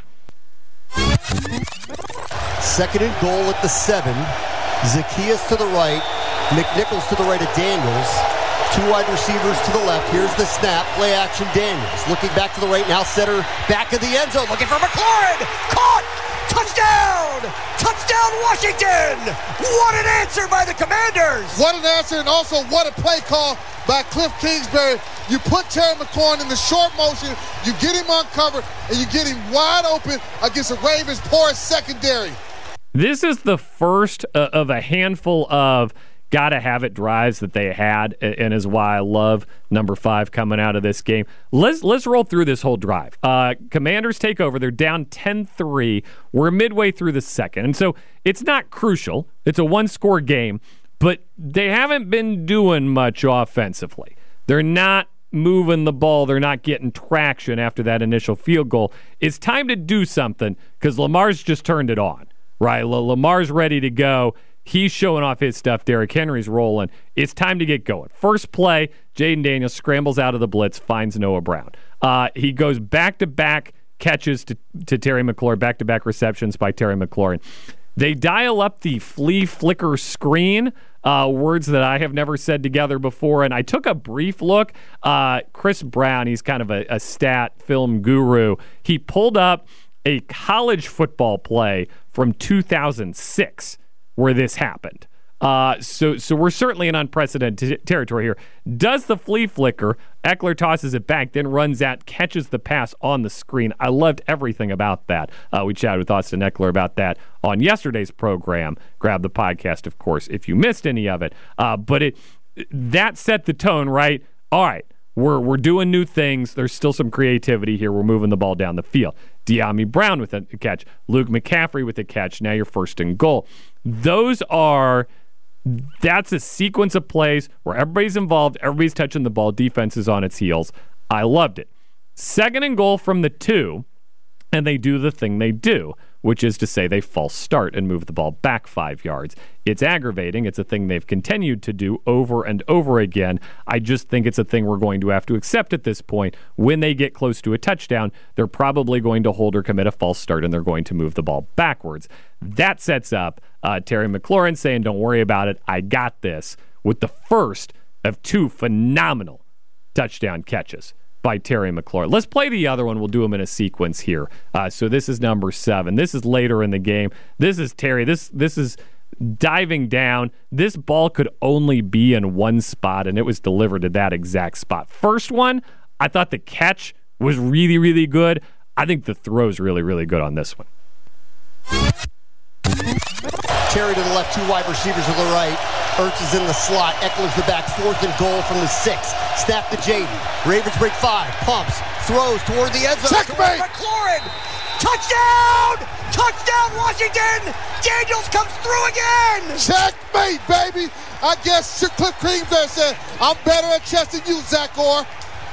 Second and goal at the seven. Zacchaeus to the right. McNichols to the right of Daniels. Two wide receivers to the left. Here's the snap. Play action Daniels. Looking back to the right now. Center back of the end zone. Looking for McLaurin. Caught. Touchdown. Touchdown Washington. What an answer by the Commanders. What an answer, and also what a play call by Cliff Kingsbury. You put Terry McLaurin in the short motion. You get him on cover, and you get him wide open against the Ravens' porous secondary. This is the first uh, of a handful of gotta have it drives that they had, and is why I love number five coming out of this game. Let's let's roll through this whole drive. Uh, Commanders take over. They're down ten three. We're midway through the second, and so it's not crucial. It's a one-score game, but they haven't been doing much offensively. They're not moving the ball. They're not getting traction after that initial field goal. It's time to do something because Lamar's just turned it on, right? L- Lamar's ready to go. He's showing off his stuff. Derrick Henry's rolling. It's time to get going. First play, Jaden Daniels scrambles out of the blitz, finds Noah Brown. Uh, he goes back-to-back catches to, to Terry McLaurin, back-to-back receptions by Terry McLaurin. They dial up the flea flicker screen, uh, words that I have never said together before, and I took a brief look. Uh, Chris Brown, he's kind of a, a stat film guru. He pulled up a college football play from two thousand six where this happened. Uh, so so we're certainly in unprecedented t- territory here. Does the flea flicker, Eckler tosses it back, then runs out, catches the pass on the screen. I loved everything about that. Uh, we chatted with Austin Eckler about that on yesterday's program. Grab the podcast, of course, if you missed any of it. Uh, but it that set the tone, right? All right, we're we're doing new things. There's still some creativity here. We're moving the ball down the field. De'Ami Brown with a catch. Luke McCaffrey with a catch. Now you're first and goal. Those are, that's a sequence of plays where everybody's involved, everybody's touching the ball, defense is on its heels. I loved it. Second and goal from the two, and they do the thing they do, which is to say they false start and move the ball back five yards. It's aggravating. It's a thing they've continued to do over and over again. I just think it's a thing we're going to have to accept at this point. When they get close to a touchdown, they're probably going to hold or commit a false start, and they're going to move the ball backwards. That sets up uh, Terry McLaurin saying, don't worry about it, I got this, with the first of two phenomenal touchdown catches by Terry McLaurin. Let's play the other one. We'll do them in a sequence here. Uh, so this is number seven. This is later in the game. This is Terry. This this is diving down. This ball could only be in one spot, and it was delivered to that exact spot. First one, I thought the catch was really, really good. I think the throw is really, really good on this one. Terry to the left, two wide receivers to the right. Ertz is in the slot. Eckler's the back, fourth and goal from the six. Snap to Jaden. Ravens break five. Pumps. Throws toward the end zone. Checkmate! McLaurin! Touchdown! Touchdown, Washington! Daniels comes through again! Checkmate, baby! I guess Cliff Kingsbury said, I'm better at chess than you, Zach Orr.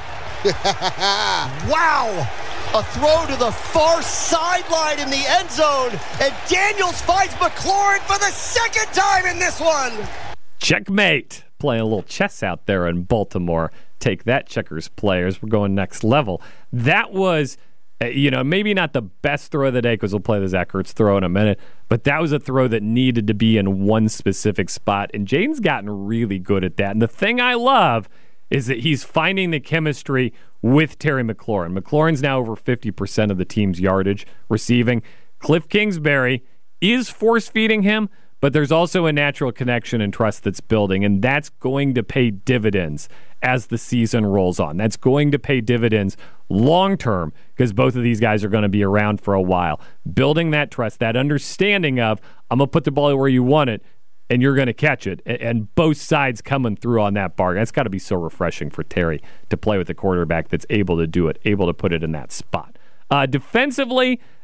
Wow! A throw to the far sideline in the end zone, and Daniels finds McLaurin for the second time in this one! Checkmate. Playing a little chess out there in Baltimore. Take that, checkers players. We're going next level. That was, you know, maybe not the best throw of the day because we'll play the Zach Ertz throw in a minute, but that was a throw that needed to be in one specific spot, and Jaden's gotten really good at that. And the thing I love is that he's finding the chemistry with Terry McLaurin. McLaurin's now over fifty percent of the team's yardage receiving. Cliff Kingsbury is force-feeding him, but there's also a natural connection and trust that's building, and that's going to pay dividends as the season rolls on. That's going to pay dividends long-term because both of these guys are going to be around for a while. Building that trust, that understanding of, I'm going to put the ball where you want it, and you're going to catch it, and both sides coming through on that bargain. That's got to be so refreshing for Terry to play with a quarterback that's able to do it, able to put it in that spot. Uh, defensively,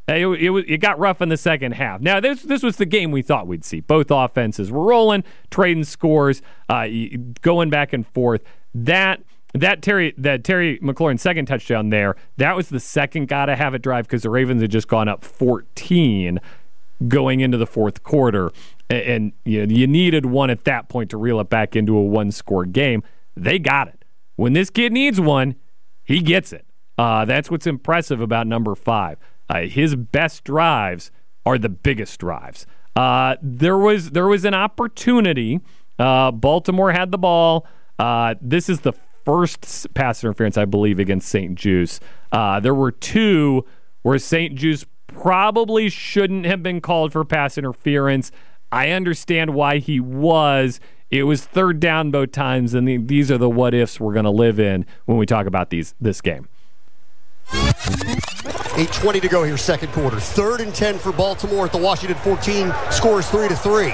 It, it, it got rough in the second half. Now, this this was the game we thought we'd see. Both offenses were rolling, trading scores, uh, going back and forth. That that Terry that Terry McLaurin second touchdown there, that was the second gotta have it drive because the Ravens had just gone up fourteen going into the fourth quarter, and, and you know, you needed one at that point to reel it back into a one-score game. They got it. When this kid needs one, he gets it. Uh, that's what's impressive about number five. Uh, his best drives are the biggest drives. Uh, there was there was an opportunity. Uh, Baltimore had the ball. Uh, this is the first pass interference, I believe, against Saint Juice. Uh, there were two where Saint Juice probably shouldn't have been called for pass interference. I understand why he was. It was third down both times, and the, these are the what-ifs we're going to live in when we talk about these this game. eight twenty to go here, second quarter. Third and ten for Baltimore at the Washington fourteen. Scores three to three.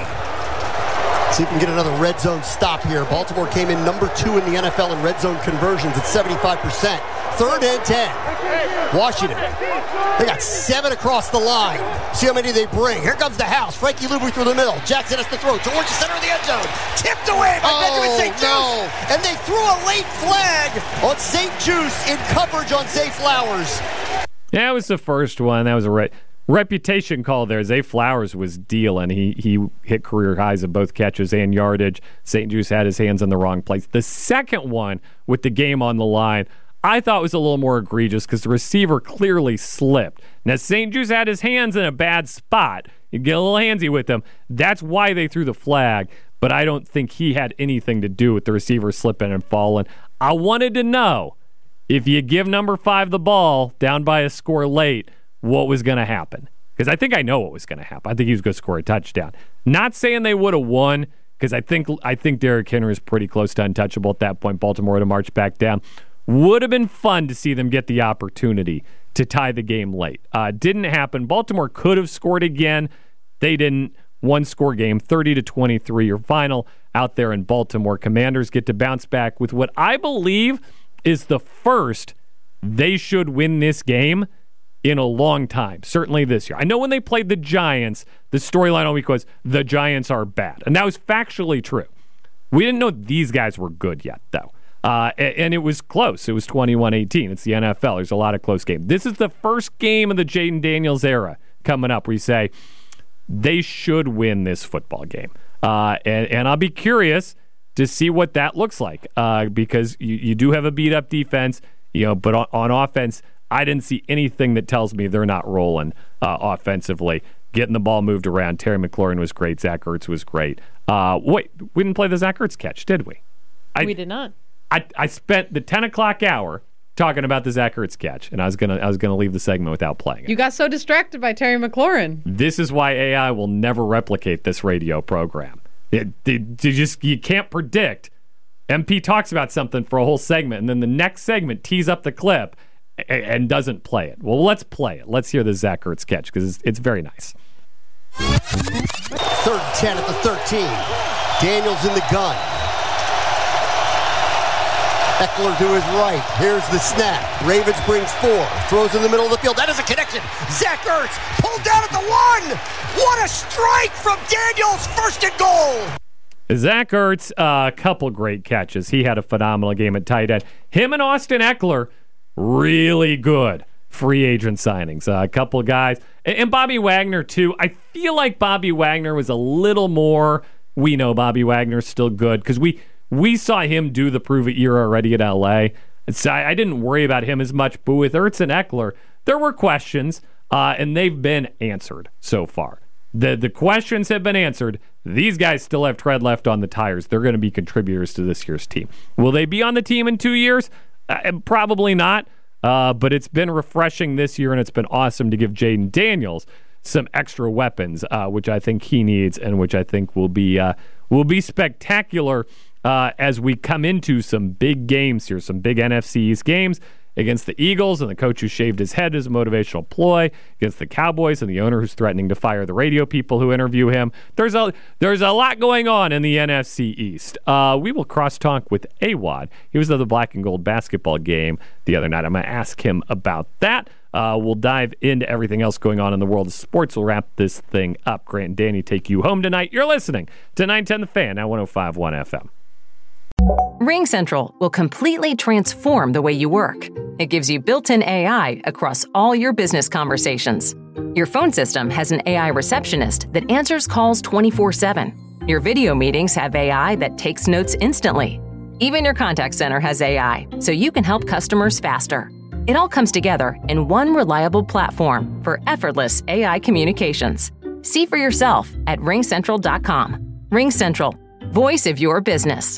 See if we can get another red zone stop here. Baltimore came in number two in the N F L in red zone conversions at seventy-five percent. Third and ten. Washington. They got seven across the line. See how many they bring. Here comes the house. Frankie Luvu through the middle. Jackson has to throw towards the center of the end zone. Tipped away by oh, Benjamin Saint Juice. No. And they threw a late flag on Saint Juice in coverage on Zay Flowers. Yeah, it was the first one. That was a re- reputation call there. Zay Flowers was dealing. He he hit career highs of both catches and yardage. Saint Juice had his hands in the wrong place. The second one with the game on the line, I thought was a little more egregious because the receiver clearly slipped. Now, Saint Juice had his hands in a bad spot. You get a little handsy with him. That's why they threw the flag, but I don't think he had anything to do with the receiver slipping and falling. I wanted to know, if you give number five the ball down by a score late, what was going to happen? Because I think I know what was going to happen. I think he was going to score a touchdown. Not saying they would have won, because I think I think Derrick Henry is pretty close to untouchable at that point. Baltimore would have marched back down. Would have been fun to see them get the opportunity to tie the game late. Uh, didn't happen. Baltimore could have scored again. They didn't. One score game, thirty to twenty-three, your final out there in Baltimore. Commanders get to bounce back with what I believe is the first they should win this game in a long time, certainly this year. I know when they played the Giants, the storyline all week was the Giants are bad, and that was factually true. We didn't know these guys were good yet, though. Uh, and it was close. It was twenty-one eighteen. It's the N F L. There's a lot of close games. This is the first game of the Jaden Daniels era coming up where you say they should win this football game. Uh, and, and I'll be curious to see what that looks like uh, because you, you do have a beat-up defense, you know, but on, on offense, I didn't see anything that tells me they're not rolling uh, offensively. Getting the ball moved around. Terry McLaurin was great. Zach Ertz was great. Uh, wait, we didn't play the Zach Ertz catch, did we? I, we did not. I, I spent the ten o'clock hour talking about the Zach Ertz catch, and I was gonna I was gonna leave the segment without playing it. You got so distracted by Terry McLaurin. This is why A I will never replicate this radio program. It, it, you just you can't predict. M P talks about something for a whole segment, and then the next segment tees up the clip and, and doesn't play it. Well, let's play it. Let's hear the Zach Ertz catch because it's, it's very nice. Third and ten at the thirteen. Daniels in the gun. Eckler to his right. Here's the snap. Ravens brings four. Throws in the middle of the field. That is a connection. Zach Ertz pulled down at the one. What a strike from Daniels. First and goal. Zach Ertz, a uh, couple great catches. He had a phenomenal game at tight end. Him and Austin Eckler, really good free agent signings. Uh, a couple of guys. And, and Bobby Wagner, too. I feel like Bobby Wagner was a little more, we know Bobby Wagner's still good because we We saw him do the prove it year already at L A. So I, I didn't worry about him as much. But with Ertz and Eckler, there were questions, uh, and they've been answered so far. The the questions have been answered. These guys still have tread left on the tires. They're going to be contributors to this year's team. Will they be on the team in two years? Uh, probably not. Uh, but it's been refreshing this year, and it's been awesome to give Jaden Daniels some extra weapons, uh, which I think he needs, and which I think will be uh, will be spectacular. Uh, as we come into some big games here, some big N F C East games against the Eagles and the coach who shaved his head as a motivational ploy, against the Cowboys and the owner who's threatening to fire the radio people who interview him. There's a there's a lot going on in the N F C East. Uh, we will cross-talk with A W O D. He was at the Black and Gold basketball game the other night. I'm going to ask him about that. Uh, we'll dive into everything else going on in the world of sports. We'll wrap this thing up. Grant and Danny take you home tonight. You're listening to nine ten The Fan at one oh five point one F M. RingCentral will completely transform the way you work. It gives you built-in A I across all your business conversations. Your phone system has an A I receptionist that answers calls twenty-four seven. Your video meetings have A I that takes notes instantly. Even your contact center has A I, so you can help customers faster. It all comes together in one reliable platform for effortless A I communications. See for yourself at ring central dot com. RingCentral, voice of your business.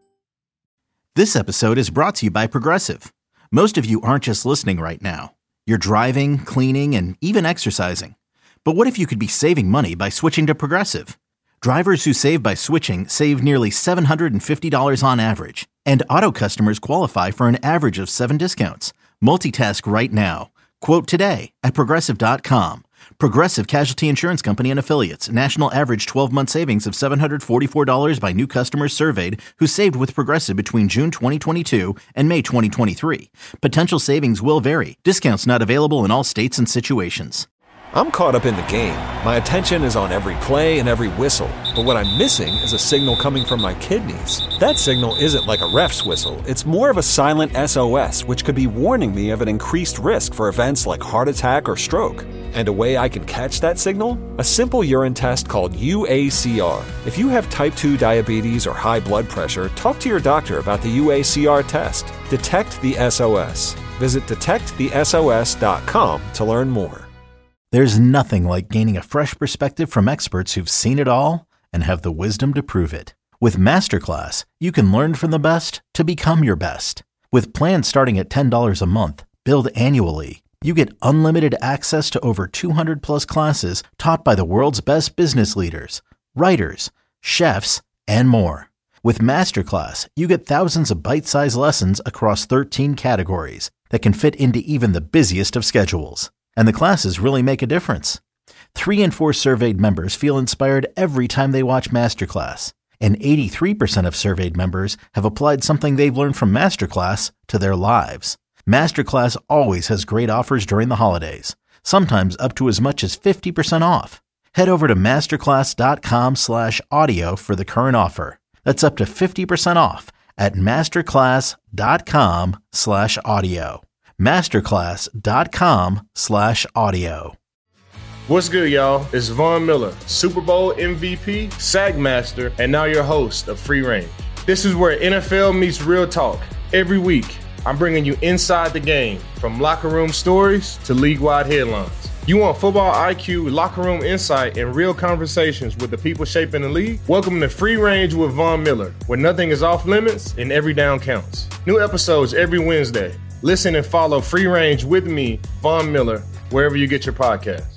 This episode is brought to you by Progressive. Most of you aren't just listening right now. You're driving, cleaning, and even exercising. But what if you could be saving money by switching to Progressive? Drivers who save by switching save nearly seven hundred fifty dollars on average. And auto customers qualify for an average of seven discounts. Multitask right now. Quote today at progressive dot com. Progressive Casualty Insurance Company and Affiliates. National average twelve-month savings of seven hundred forty-four dollars by new customers surveyed who saved with Progressive between June twenty twenty-two and May twenty twenty-three. Potential savings will vary. Discounts not available in all states and situations. I'm caught up in the game. My attention is on every play and every whistle. But what I'm missing is a signal coming from my kidneys. That signal isn't like a ref's whistle. It's more of a silent S O S, which could be warning me of an increased risk for events like heart attack or stroke. And a way I can catch that signal? A simple urine test called U A C R. If you have type two diabetes or high blood pressure, talk to your doctor about the U A C R test. Detect the S O S. Visit detect the S O S dot com to learn more. There's nothing like gaining a fresh perspective from experts who've seen it all and have the wisdom to prove it. With Masterclass, you can learn from the best to become your best. With plans starting at ten dollars a month, billed annually, you get unlimited access to over two hundred plus classes taught by the world's best business leaders, writers, chefs, and more. With Masterclass, you get thousands of bite-sized lessons across thirteen categories that can fit into even the busiest of schedules. And the classes really make a difference. Three in four surveyed members feel inspired every time they watch Masterclass. And eighty-three percent of surveyed members have applied something they've learned from Masterclass to their lives. Masterclass always has great offers during the holidays, sometimes up to as much as fifty percent off. Head over to masterclass dot com slash audio for the current offer. That's up to fifty percent off at masterclass dot com slash audio. masterclass dot com slash audio. What's good, y'all? It's Von Miller, Super Bowl M V P, Sack Master, and now your host of Free Range. This is where N F L meets real talk. Every week, I'm bringing you inside the game, from locker room stories to league-wide headlines. You want football I Q, locker room insight, and real conversations with the people shaping the league? Welcome to Free Range with Von Miller, where nothing is off limits and every down counts. New episodes every Wednesday. Listen and follow Free Range with me, Von Miller, wherever you get your podcasts.